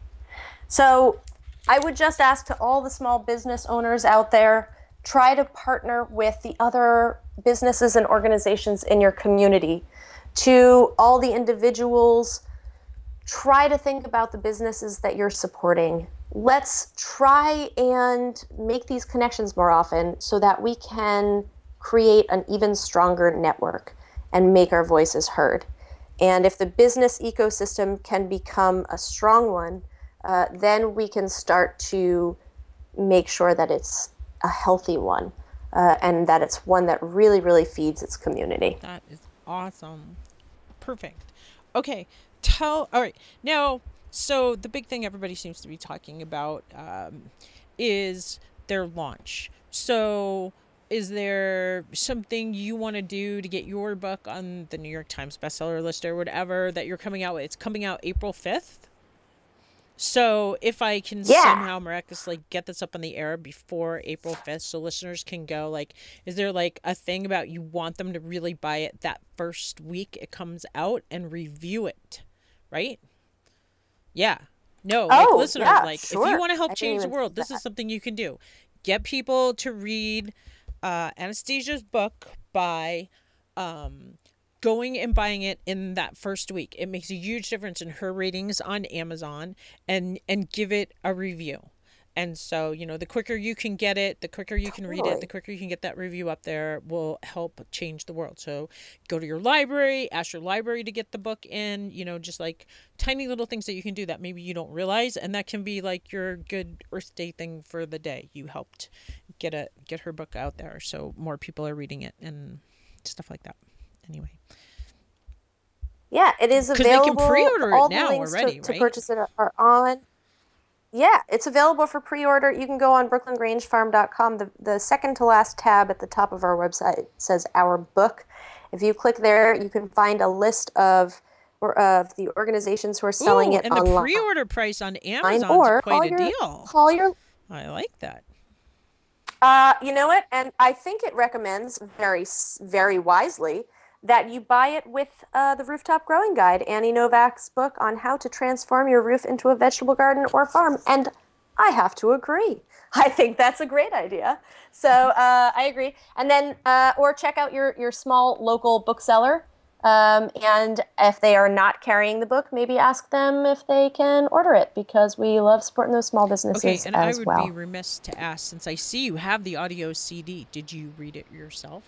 So I would just ask to all the small business owners out there, try to partner with the other businesses and organizations in your community. To all the individuals, try to think about the businesses that you're supporting. Let's try and make these connections more often so that we can create an even stronger network and make our voices heard. And if the business ecosystem can become a strong one, uh, then we can start to make sure that it's a healthy one uh, and that it's one that really, really feeds its community. That is awesome. Perfect. Okay. Tell, all right. Now, so the big thing everybody seems to be talking about um, is their launch. So, is there something you want to do to get your book on the New York Times bestseller list or whatever that you're coming out with? It's coming out April fifth. So if I can Yeah. somehow miraculously get this up on the air before April fifth so listeners can go, like, is there like a thing about you want them to really buy it that first week it comes out and review it, right? Yeah. No, like Oh, listeners, yeah, like if you sure. want to help I didn't change the even world, think this that. is something you can do. Get people to read uh, Anastasia's book by um, going and buying it in that first week. It makes a huge difference in her ratings on Amazon, and and give it a review. And so, you know, the quicker you can get it, the quicker you can read it, the Totally. quicker you can get that review up there will help change the world. So go to your library, ask your library to get the book in, you know, just like tiny little things that you can do that maybe you don't realize. And that can be like your good Earth Day thing for the day. You helped get a get her book out there so more people are reading it and stuff like that. Anyway. Yeah, it is Because they can available. pre-order it All the now links already, to, to right? purchase it are, are on. Yeah, it's available for pre-order. You can go on brooklyn grange farm dot com. The, the second to last tab at the top of our website says Our Book. If you click there, you can find a list of or of the organizations who are selling Ooh, it and the online, pre-order price on Amazon's or quite call a your deal. call your I like that. Uh, you know what? And I think it recommends very, s- very wisely that you buy it with uh, the Rooftop Growing Guide, Annie Novak's book on how to transform your roof into a vegetable garden or farm. And I have to agree. I think that's a great idea. So uh, I agree. And then, uh, or check out your your small local bookseller. Um, and if they are not carrying the book, maybe ask them if they can order it, because we love supporting those small Okay, businesses and I as would well. be remiss to ask, since I see you have the audio C D, did you read it yourself?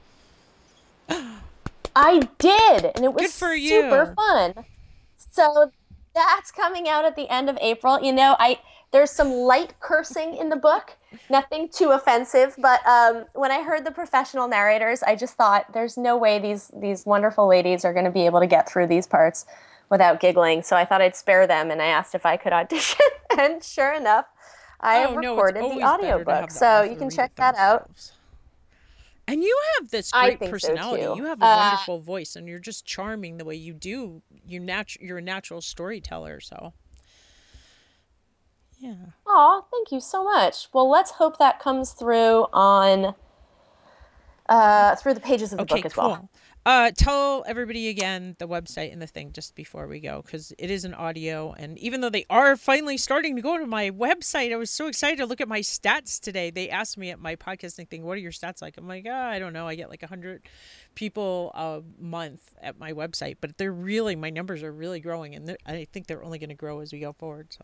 I did, and it was Good for super you. fun. So that's coming out at the end of April. You know, I there's some light cursing in the book, nothing too offensive, but um, when I heard the professional narrators, I just thought there's no way these these wonderful ladies are going to be able to get through these parts without giggling. So I thought I'd spare them, and I asked if I could audition, and sure enough, I have Oh no, it's recorded the always better to audiobook, have the so you author can read check it that out. themselves. And you have this I great think so personality. too. You have a Uh, wonderful voice, and you're just charming the way you do. You natu- you're a natural storyteller, so yeah. Aw, thank you so much. Well, let's hope that comes through on uh, through the pages of the Okay, book as well. cool. Uh, tell everybody again the website and the thing just before we go, because it is an audio. And even though they are finally starting to go to my website, I was so excited to look at my stats today. They asked me at my podcasting thing, what are your stats like? I'm like, oh, I don't know. I get like one hundred people a month at my website, but they're really, my numbers are really growing. And they're- I think they're only going to grow as we go forward. So.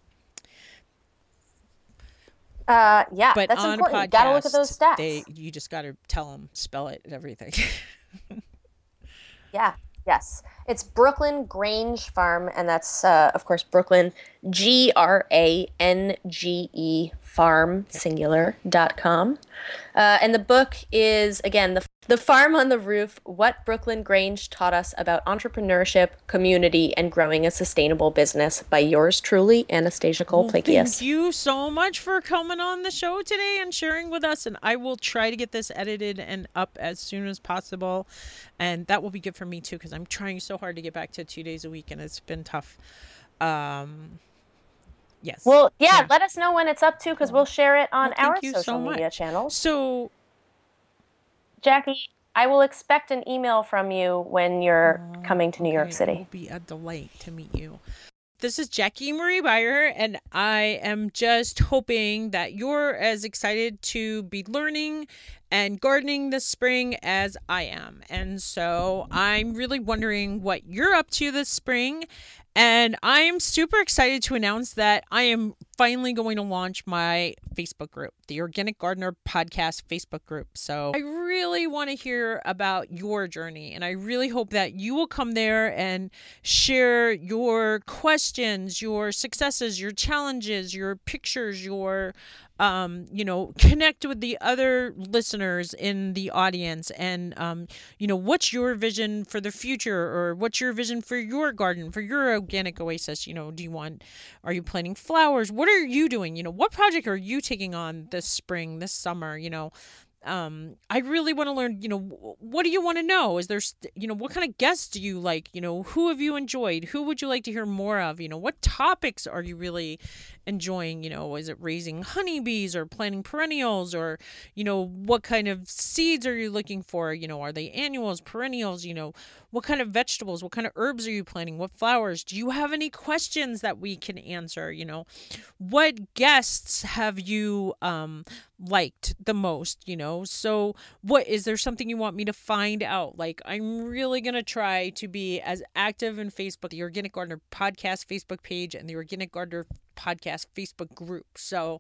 Uh, yeah, But that's on important. a You gotta look at those podcast, stats. they you just got to tell them, spell it and everything. Yeah, yes. It's Brooklyn Grange Farm, and that's, uh, of course, Brooklyn, G R A N G E farm, singular, dot com. Uh, and the book is, again, the, the Farm on the Roof, What Brooklyn Grange Taught Us About Entrepreneurship, Community, and Growing a Sustainable Business by yours truly, Anastasia Cole Well, Plakius. thank you so much for coming on the show today and sharing with us. And I will try to get this edited and up as soon as possible. And that will be good for me too, because I'm trying so hard to get back to two days a week, and it's been tough. Um, yes. Well, yeah, Yeah. let us know when it's up to, because we'll share it on Well, thank our you social so media much. channels. So, Jackie, I will expect an email from you when you're coming to New York okay, it City. will be a delight to meet you. This is Jackie Marie Beyer, and I am just hoping that you're as excited to be learning and gardening this spring as I am. And so I'm really wondering what you're up to this spring. And I am super excited to announce that I am finally going to launch my Facebook group, the Organic Gardener Podcast Facebook group. So I really want to hear about your journey, and I really hope that you will come there and share your questions, your successes, your challenges, your pictures, your um, you know, connect with the other listeners in the audience, and um, you know, what's your vision for the future, or what's your vision for your garden, for your organic oasis? You know, do you want, are you planting flowers? What are you doing? You know, what project are you taking on this spring, this summer? You know, um, I really want to learn, you know, what do you want to know? Is there, you know, what kind of guests do you like? You know, who have you enjoyed? Who would you like to hear more of? You know, what topics are you really enjoying? You know, is it raising honeybees or planting perennials, or, you know, what kind of seeds are you looking for? You know, are they annuals, perennials? You know, what kind of vegetables, what kind of herbs are you planting? What flowers? Do you have any questions that we can answer? You know, what guests have you um liked the most? You know, so what is there something you want me to find out? Like, I'm really gonna try to be as active in Facebook, the Organic Gardener Podcast Facebook page, and the Organic Gardener Podcast Facebook group. So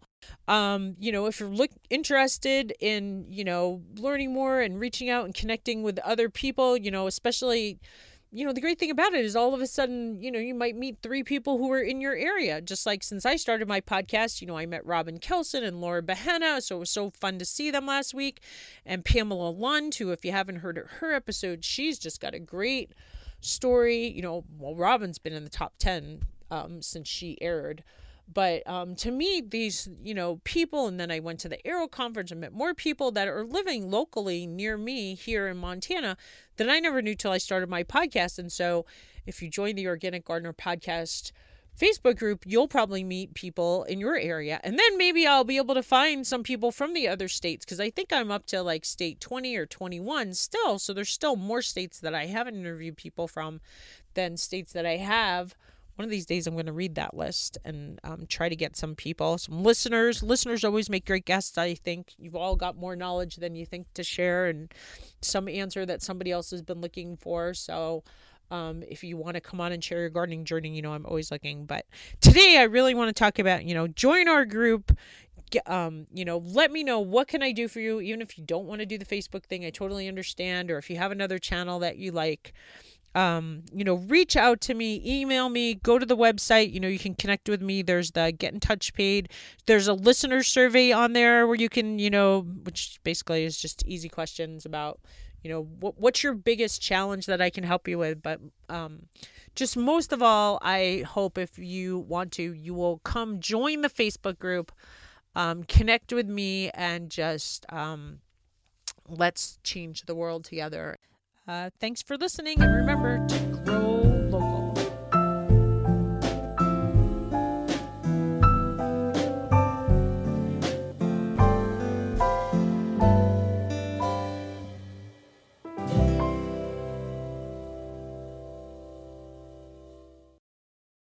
um you know, if you're look interested in, you know, learning more and reaching out and connecting with other people, you know, especially, you know, the great thing about it is all of a sudden, you know, you might meet three people who are in your area. Just like since I started my podcast, you know, I met Robin Kelson and Laura Behenna. So it was so fun to see them last week. And Pamela Lund, who, if you haven't heard her episode, she's just got a great story. You know, well, Robin's been in the top ten um, since she aired. But um, to me, these, you know, people, and then I went to the Aero conference and met more people that are living locally near me here in Montana that I never knew till I started my podcast. And so if you join the Organic Gardener Podcast Facebook group, you'll probably meet people in your area. And then maybe I'll be able to find some people from the other states, because I think I'm up to like state twenty or twenty-one still. So there's still more states that I haven't interviewed people from than states that I have. One of these days, I'm going to read that list and um, try to get some people, some listeners. Listeners always make great guests, I think. You've all got more knowledge than you think to share, and some answer that somebody else has been looking for. So um, if you want to come on and share your gardening journey, you know, I'm always looking. But today, I really want to talk about, you know, join our group. Um, you know, let me know, what can I do for you? Even if you don't want to do the Facebook thing, I totally understand. Or if you have another channel that you like, Um, you know, reach out to me, email me, go to the website. You know, you can connect with me. There's the get in touch page. There's a listener survey on there where you can, you know, which basically is just easy questions about, you know, what, what's your biggest challenge that I can help you with. But um, just most of all, I hope if you want to, you will come join the Facebook group. um, connect with me and just um, let's change the world together. Uh, thanks for listening, and remember to grow